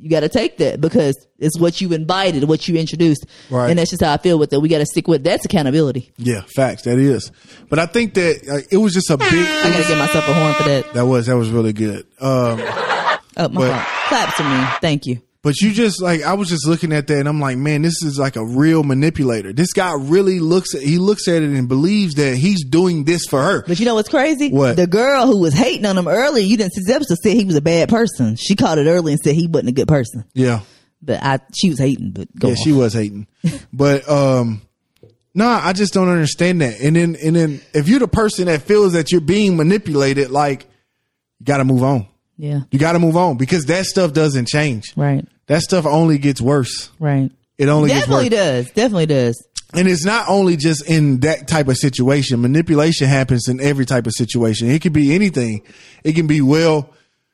[SPEAKER 3] you got to take that because it's what you invited, what you introduced.
[SPEAKER 4] Right.
[SPEAKER 3] And that's just how I feel with it. We got to stick with that's accountability.
[SPEAKER 4] Yeah, facts. That is. But I think that uh, it was just a big.
[SPEAKER 3] I got to give myself a horn for that.
[SPEAKER 4] That was that was really good. Um,
[SPEAKER 3] Oh, my
[SPEAKER 4] but-
[SPEAKER 3] heart. Clap to me. Thank you.
[SPEAKER 4] But you just like, I was just looking at that and I'm like, man, this is like a real manipulator. This guy really looks at, he looks at it and believes that he's doing this for her.
[SPEAKER 3] But you know what's crazy?
[SPEAKER 4] What?
[SPEAKER 3] The girl who was hating on him earlier, you didn't see this episode, said he was a bad person. She called it early and said he wasn't a good person.
[SPEAKER 4] Yeah.
[SPEAKER 3] But I, she was hating, but go
[SPEAKER 4] Yeah,
[SPEAKER 3] on.
[SPEAKER 4] she was hating. But, um, nah, I just don't understand that. And then, and then if you're the person that feels that you're being manipulated, like, you got to move on.
[SPEAKER 3] Yeah.
[SPEAKER 4] You got to move on because that stuff doesn't change.
[SPEAKER 3] Right.
[SPEAKER 4] That stuff only gets worse.
[SPEAKER 3] Right.
[SPEAKER 4] It only
[SPEAKER 3] Definitely
[SPEAKER 4] gets worse.
[SPEAKER 3] does. Definitely does.
[SPEAKER 4] And it's not only just in that type of situation. Manipulation happens in every type of situation. It could be anything. It can be, well,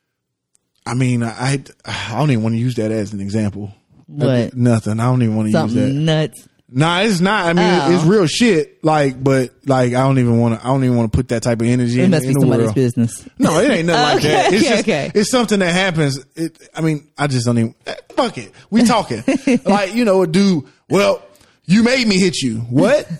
[SPEAKER 4] I mean, I I don't even want to use that as an example.
[SPEAKER 3] What?
[SPEAKER 4] Nothing. I don't even want to use that.
[SPEAKER 3] Something nuts.
[SPEAKER 4] Nah, it's not. I mean,
[SPEAKER 3] Oh.
[SPEAKER 4] it's real shit. Like, but like, I don't even want to. I don't even want to put that type of energy
[SPEAKER 3] It
[SPEAKER 4] in,
[SPEAKER 3] must
[SPEAKER 4] in
[SPEAKER 3] be
[SPEAKER 4] the
[SPEAKER 3] somebody's
[SPEAKER 4] world.
[SPEAKER 3] business.
[SPEAKER 4] No, it ain't nothing like
[SPEAKER 3] Okay,
[SPEAKER 4] that. It's
[SPEAKER 3] okay,
[SPEAKER 4] just,
[SPEAKER 3] okay.
[SPEAKER 4] it's something that happens. It, I mean, I just don't even, eh, fuck it. We talking. Like, you know, a dude, well, you made me hit you. What?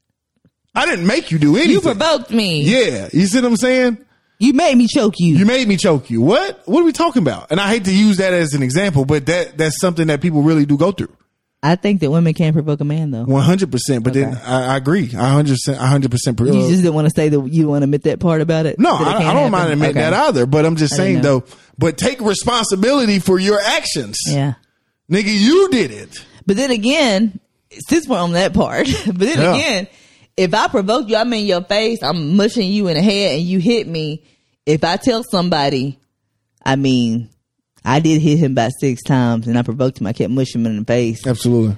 [SPEAKER 4] I didn't make you do anything.
[SPEAKER 3] You provoked me.
[SPEAKER 4] Yeah. You see what I'm saying?
[SPEAKER 3] You made me choke you.
[SPEAKER 4] You made me choke you. What? What are we talking about? And I hate to use that as an example, but that, that's something that people really do go through.
[SPEAKER 3] I think that women can't provoke a man though.
[SPEAKER 4] one hundred percent. But then
[SPEAKER 3] Okay.
[SPEAKER 4] I, I agree. I one hundred percent, one hundred percent.
[SPEAKER 3] You just didn't want to say that you don't want to admit that part about it?
[SPEAKER 4] No,
[SPEAKER 3] That it
[SPEAKER 4] I, I
[SPEAKER 3] can't
[SPEAKER 4] don't mind
[SPEAKER 3] happen?
[SPEAKER 4] admitting
[SPEAKER 3] Okay.
[SPEAKER 4] that either. But I'm just
[SPEAKER 3] I didn't
[SPEAKER 4] saying
[SPEAKER 3] know.
[SPEAKER 4] though, but take responsibility for your actions.
[SPEAKER 3] Yeah.
[SPEAKER 4] Nigga, you did it.
[SPEAKER 3] But then again, since we're on that part, but then
[SPEAKER 4] Yeah.
[SPEAKER 3] again, if I provoke you, I'm in your face, I'm mushing you in the head and you hit me. If I tell somebody, I mean, I did hit him about six times and I provoked him, I kept mushing him in the face.
[SPEAKER 4] Absolutely.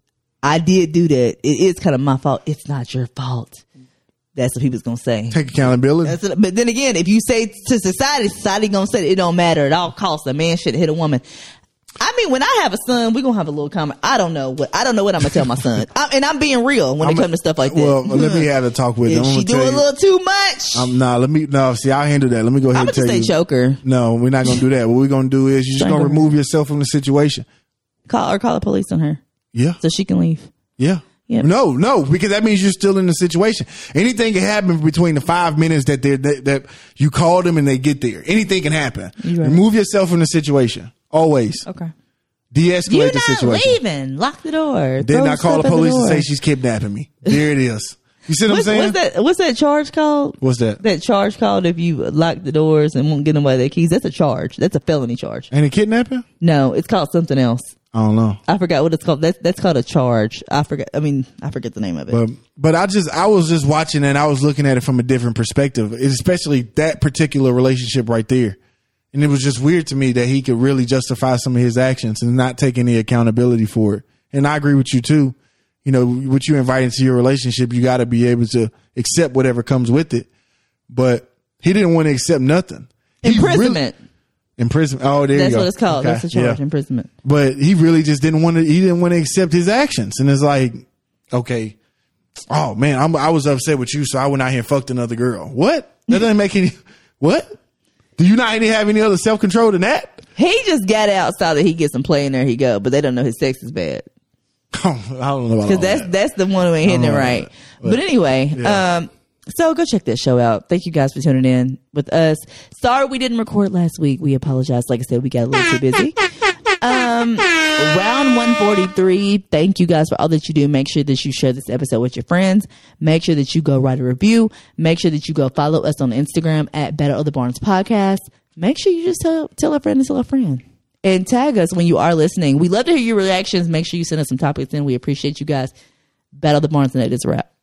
[SPEAKER 3] I did do that. It is kind of my fault. It's not your fault. That's what people's gonna say.
[SPEAKER 4] Take accountability.
[SPEAKER 3] That's what, but then again, if you say to society, society gonna say that it don't matter at all costs. A man should hit a woman. I mean, when I have a son, we're gonna have a little comment. I don't know what I don't know what I'm gonna tell my son, I, and I'm being real when
[SPEAKER 4] I'm
[SPEAKER 3] it comes to stuff like that.
[SPEAKER 4] Well, let me have a talk with
[SPEAKER 3] if
[SPEAKER 4] him. I'm
[SPEAKER 3] she
[SPEAKER 4] gonna
[SPEAKER 3] do
[SPEAKER 4] tell
[SPEAKER 3] a
[SPEAKER 4] you-
[SPEAKER 3] little too much,
[SPEAKER 4] Um, nah, let me, no, see, I'll handle that. Let me go ahead
[SPEAKER 3] I'm
[SPEAKER 4] and
[SPEAKER 3] gonna
[SPEAKER 4] tell
[SPEAKER 3] just say
[SPEAKER 4] you.
[SPEAKER 3] choke her.
[SPEAKER 4] No, we're not going to do that. What we're going to do is you're just going to
[SPEAKER 3] Strangle her.
[SPEAKER 4] remove yourself from the situation.
[SPEAKER 3] Call or call the police on her
[SPEAKER 4] Yeah.
[SPEAKER 3] so she can leave.
[SPEAKER 4] Yeah.
[SPEAKER 3] Yep.
[SPEAKER 4] No, no, because that means you're still in the situation. Anything can happen between the five minutes that they that, that you call them and they get there. Anything can happen.
[SPEAKER 3] You're right.
[SPEAKER 4] Remove yourself from the situation. Always.
[SPEAKER 3] Okay.
[SPEAKER 4] De-escalate
[SPEAKER 3] You're
[SPEAKER 4] the
[SPEAKER 3] not
[SPEAKER 4] situation.
[SPEAKER 3] leaving. Lock the door.
[SPEAKER 4] Then
[SPEAKER 3] Throw
[SPEAKER 4] I call
[SPEAKER 3] stuff
[SPEAKER 4] the
[SPEAKER 3] at
[SPEAKER 4] police and
[SPEAKER 3] door.
[SPEAKER 4] say she's kidnapping me. There it is. You see what I'm
[SPEAKER 3] What's,
[SPEAKER 4] saying?
[SPEAKER 3] what's that? What's that charge called?
[SPEAKER 4] What's that?
[SPEAKER 3] That charge called if you lock the doors and won't get them by their keys. That's a charge. That's a felony charge.
[SPEAKER 4] Ain't it kidnapping?
[SPEAKER 3] No, it's called something else.
[SPEAKER 4] I don't know.
[SPEAKER 3] I forgot what it's called. That's that's called a charge. I forgot. I mean, I forget the name of it.
[SPEAKER 4] But but I just I was just watching and I was looking at it from a different perspective, especially that particular relationship right there. And it was just weird to me that he could really justify some of his actions and not take any accountability for it. And I agree with you too. You know, what you invite into your relationship, you got to be able to accept whatever comes with it. But he didn't want to accept nothing. He
[SPEAKER 3] Imprisonment.
[SPEAKER 4] Really, imprisonment. Oh, there
[SPEAKER 3] That's
[SPEAKER 4] you go.
[SPEAKER 3] what it's called.
[SPEAKER 4] Okay,
[SPEAKER 3] That's the charge.
[SPEAKER 4] yeah.
[SPEAKER 3] Imprisonment.
[SPEAKER 4] But he really just didn't want to. He didn't want to accept his actions, and it's like, okay, oh man, I'm, I was upset with you, so I went out here and fucked another girl. What? That doesn't make any. What? Do you not have any other self control than that?
[SPEAKER 3] He just got out so that he gets some play and there he go. But they don't know his sex is bad
[SPEAKER 4] Oh, I don't know about all
[SPEAKER 3] because that's
[SPEAKER 4] that.
[SPEAKER 3] that's the one who ain't hitting it
[SPEAKER 4] Oh,
[SPEAKER 3] right.
[SPEAKER 4] but-
[SPEAKER 3] But anyway,
[SPEAKER 4] yeah.
[SPEAKER 3] um, so go check that show out. Thank you guys for tuning in with us. Sorry we didn't record last week. We apologize. Like I said, we got a little too busy. Um, round one forty-three. Thank you guys for all that you do. Make sure that you share this episode with your friends. Make sure that you go write a review. Make sure that you go follow us on Instagram at Better of the Barnes Podcast. Make sure you just tell tell a friend to tell a friend. And tag us when you are listening. We love to hear your reactions. Make sure you send us some topics in. We appreciate you guys. Battle of the Barnes, and that is a wrap.